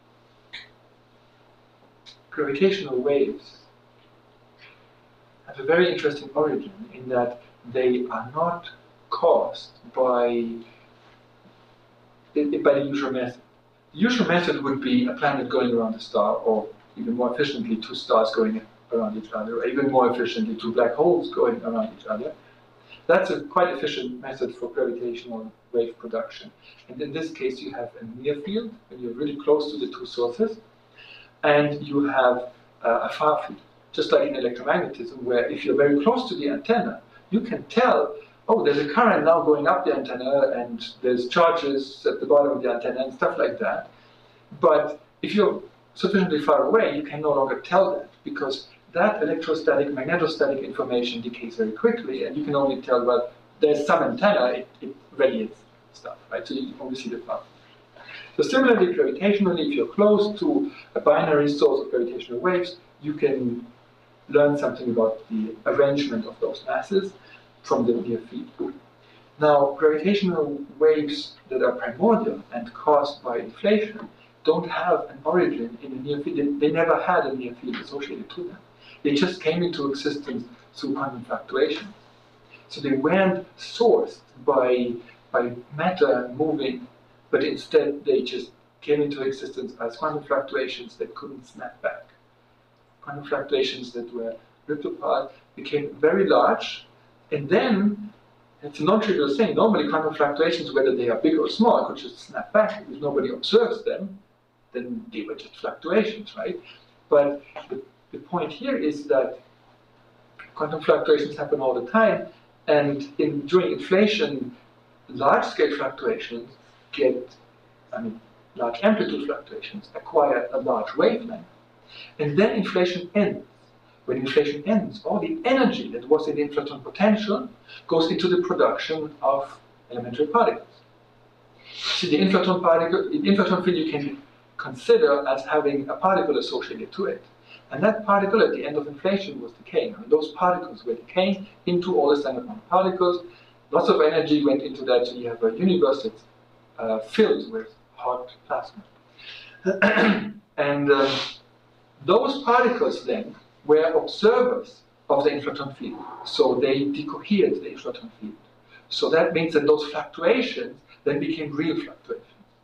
gravitational waves have a very interesting origin in that they are not caused by, by the usual method. The usual method would be a planet going around a star, or even more efficiently, two stars going around each other, or even more efficiently, two black holes going around each other. That's a quite efficient method for gravitational wave production. And in this case, you have a near field, when you're really close to the two sources, and you have uh, a far field, just like in electromagnetism, where if you're very close to the antenna, you can tell, oh, there's a current now going up the antenna, and there's charges at the bottom of the antenna, and stuff like that. But if you're sufficiently far away, you can no longer tell that, because that electrostatic, magnetostatic information decays very quickly, and you can only tell, well, there's some antenna, it, it radiates stuff, right? So you only see the far. So similarly, gravitationally, if you're close to a binary source of gravitational waves, you can learn something about the arrangement of those masses from the near field. Now, gravitational waves that are primordial and caused by inflation don't have an origin in a near field. They, they never had a near field associated to them. They just came into existence through quantum fluctuations. So they weren't sourced by, by matter moving, but instead they just came into existence as quantum fluctuations that couldn't snap back. Quantum fluctuations that were ripped apart became very large, and then it's a non-trivial thing. Normally, quantum fluctuations, whether they are big or small, could just snap back. If nobody observes them, then they were just fluctuations, right? But the, the point here is that quantum fluctuations happen all the time, and in, during inflation, large-scale fluctuations get, I mean, large amplitude fluctuations acquire a large wavelength, and then inflation ends. When inflation ends, all the energy that was in the inflaton potential goes into the production of elementary particles. See, the inflaton particle, the inflaton field you can consider as having a particle associated to it. And that particle at the end of inflation was decaying. I mean, those particles were decaying into all the standard model particles. Lots of energy went into that, so you have a universe that's uh, filled with hot plasma. and um, those particles then were observers of the inflaton field. So they decohered the inflaton field. So that means that those fluctuations then became real fluctuations.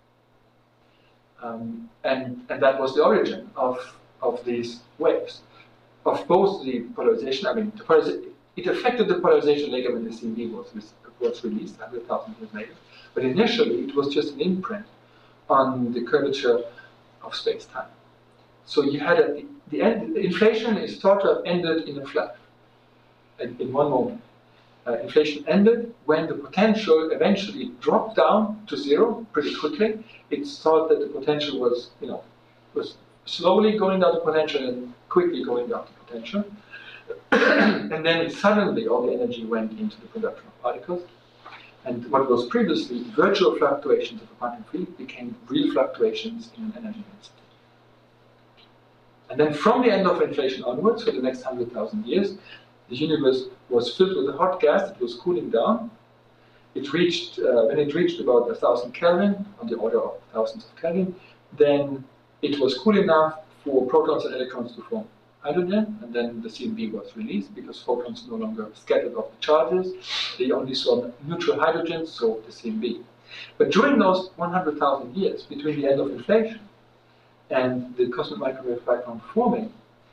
Um, and, and that was the origin of, of these waves. Of both the polarization, I mean, the polariza it affected the polarization later when the C M B was, was released, one hundred thousand years later. But initially, it was just an imprint on the curvature of space-time. So you had at the, the end, inflation is thought to have ended in a flash, in, in one moment. Uh, inflation ended when the potential eventually dropped down to zero pretty quickly. It's thought that the potential was, you know, was slowly going down to potential and quickly going down to potential. And then suddenly all the energy went into the production of particles. And what was previously virtual fluctuations of a quantum field became real fluctuations in an energy density. And then from the end of inflation onwards, for the next one hundred thousand years, the universe was filled with a hot gas. It was cooling down. It reached, uh, when it reached about one thousand Kelvin, on the order of thousands of Kelvin, then it was cool enough for protons and electrons to form hydrogen, and then the C M B was released because photons no longer scattered off the charges. They only saw neutral hydrogens, so the C M B. But during those one hundred thousand years, between the end of inflation and the cosmic microwave background forming,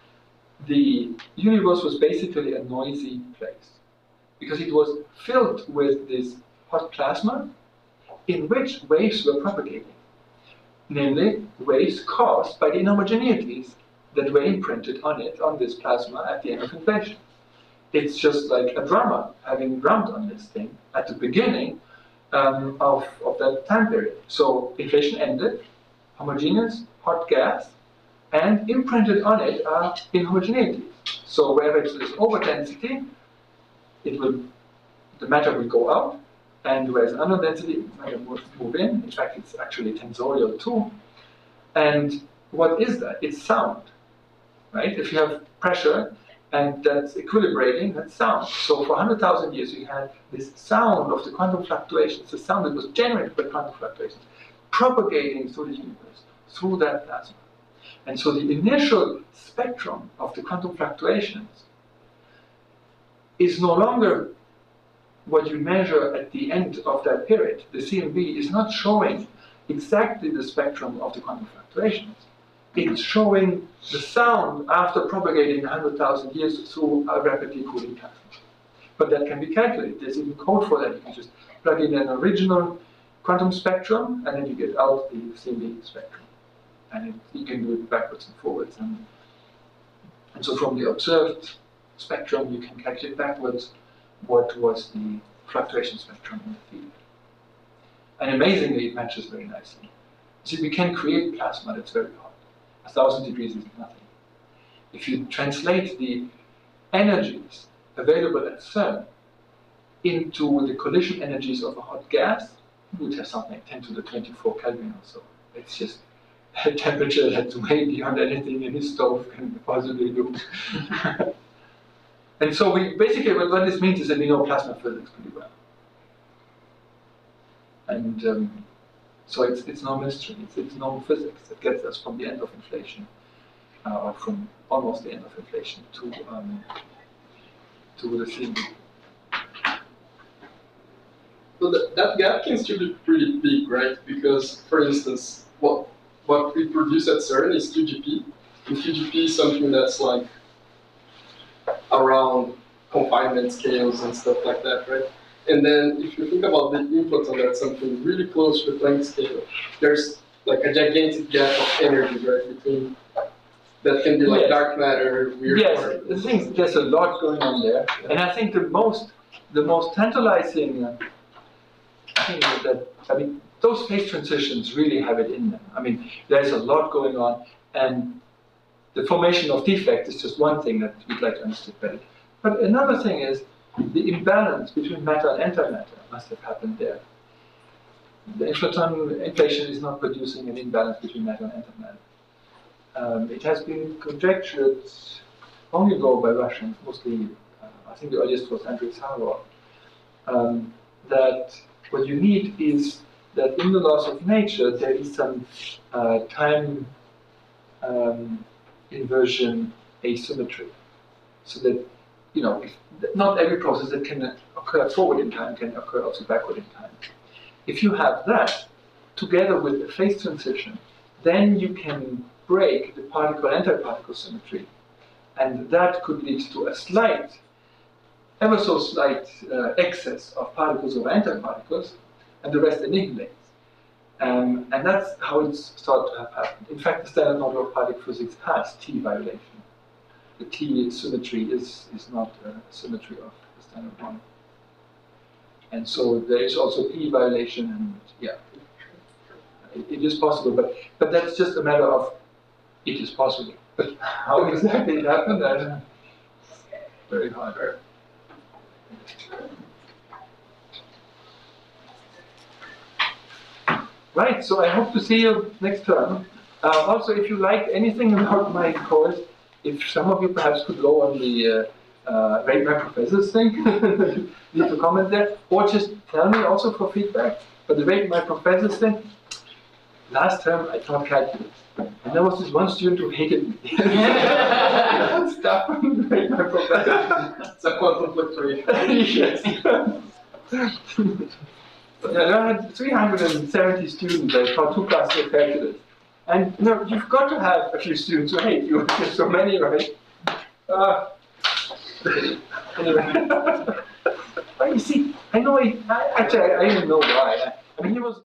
the universe was basically a noisy place because it was filled with this hot plasma in which waves were propagating, namely waves caused by the inhomogeneities that were imprinted on it, on this plasma at the end of inflation. It's just like a drummer having drummed on this thing at the beginning um, of, of that time period. So inflation ended, homogeneous, hot gas, and imprinted on it are inhomogeneities. So wherever there's overdensity, it will, the matter will go out, and whereas underdensity, matter will move in. In fact, it's actually tensorial too. And what is that? It's sound, right? If you have pressure and that's equilibrating, that's sound. So for one hundred thousand years, we had this sound of the quantum fluctuations, the sound that was generated by quantum fluctuations, propagating through the universe, through that plasma. And so the initial spectrum of the quantum fluctuations is no longer what you measure at the end of that period. The C M B is not showing exactly the spectrum of the quantum fluctuations. It's showing the sound after propagating one hundred thousand years through a rapidly cooling plasma. But that can be calculated. There's even code for that. You can just plug in an original quantum spectrum, and then you get out the C M B spectrum. And it, you can do it backwards and forwards. And, and so from the observed spectrum, you can calculate backwards what was the fluctuation spectrum in the field. And amazingly, it matches very nicely. See, we can create plasma that's very hot. A thousand degrees is nothing. If you translate the energies available at CERN into the collision energies of a hot gas, you would have something like ten to the twenty-four Kelvin or so. It's just a temperature that's way beyond anything any stove can possibly do. And so we basically what, what this means is that we know plasma physics pretty well. And um, so it's it's no mystery. It's, it's known physics that gets us from the end of inflation, uh, or from almost the end of inflation to um, to the C M B. So that, that gap can still be pretty big, right? Because, for instance, what what we produce at CERN is two G P. And two G P is something that's like around confinement scales and stuff like that, right? And then if you think about the input on that, something really close to the Planck scale, there's like a gigantic gap of energy, right, between that can be like Yes. dark matter, weird Yes, particles. the thing is, there's a lot going on there, and I think the most the most tantalizing uh, thing is that I mean those phase transitions really have it in them. I mean there's a lot going on, and the formation of defect is just one thing that we'd like to understand better. But another thing is the imbalance between matter and antimatter must have happened there. The inflaton inflation is not producing an imbalance between matter and antimatter. Um, it has been conjectured long ago by Russians, mostly, uh, I think the earliest was Andrei Sakharov, um, that what you need is that in the laws of nature there is some uh, time um, inversion asymmetry, so that you know if, not every process that can occur forward in time can occur also backward in time. If you have that together with a phase transition, then you can break the particle-antiparticle symmetry, and that could lead to a slight, ever so slight uh, excess of particles over antiparticles, and the rest annihilates. Um, and that's how it's thought to have happened. In fact, the standard model of particle physics has T violation. The T symmetry is, is not a symmetry of the standard model. And so there is also P violation, and yeah, it, it is possible, but, but that's just a matter of it is possible. But how exactly it happened, I don't know. Very hard. Right, so I hope to see you next term. Uh, also, if you like anything about my course, if some of you perhaps could go on the uh, uh, rate my professors thing, leave a comment there, or just tell me also for feedback. But the rate my professors thing, last term I taught calculus, and there was this one student who hated me. Stop rate my professor. It's a quantum fluctuation. Yes. Yeah, there had three hundred seventy students. I taught two classes of calculus. And you know, you've got to have a few students who hate you. There's so many, right? Uh, anyway. But you see, I know, I, I, actually, I, I didn't know why. I, I mean, he was.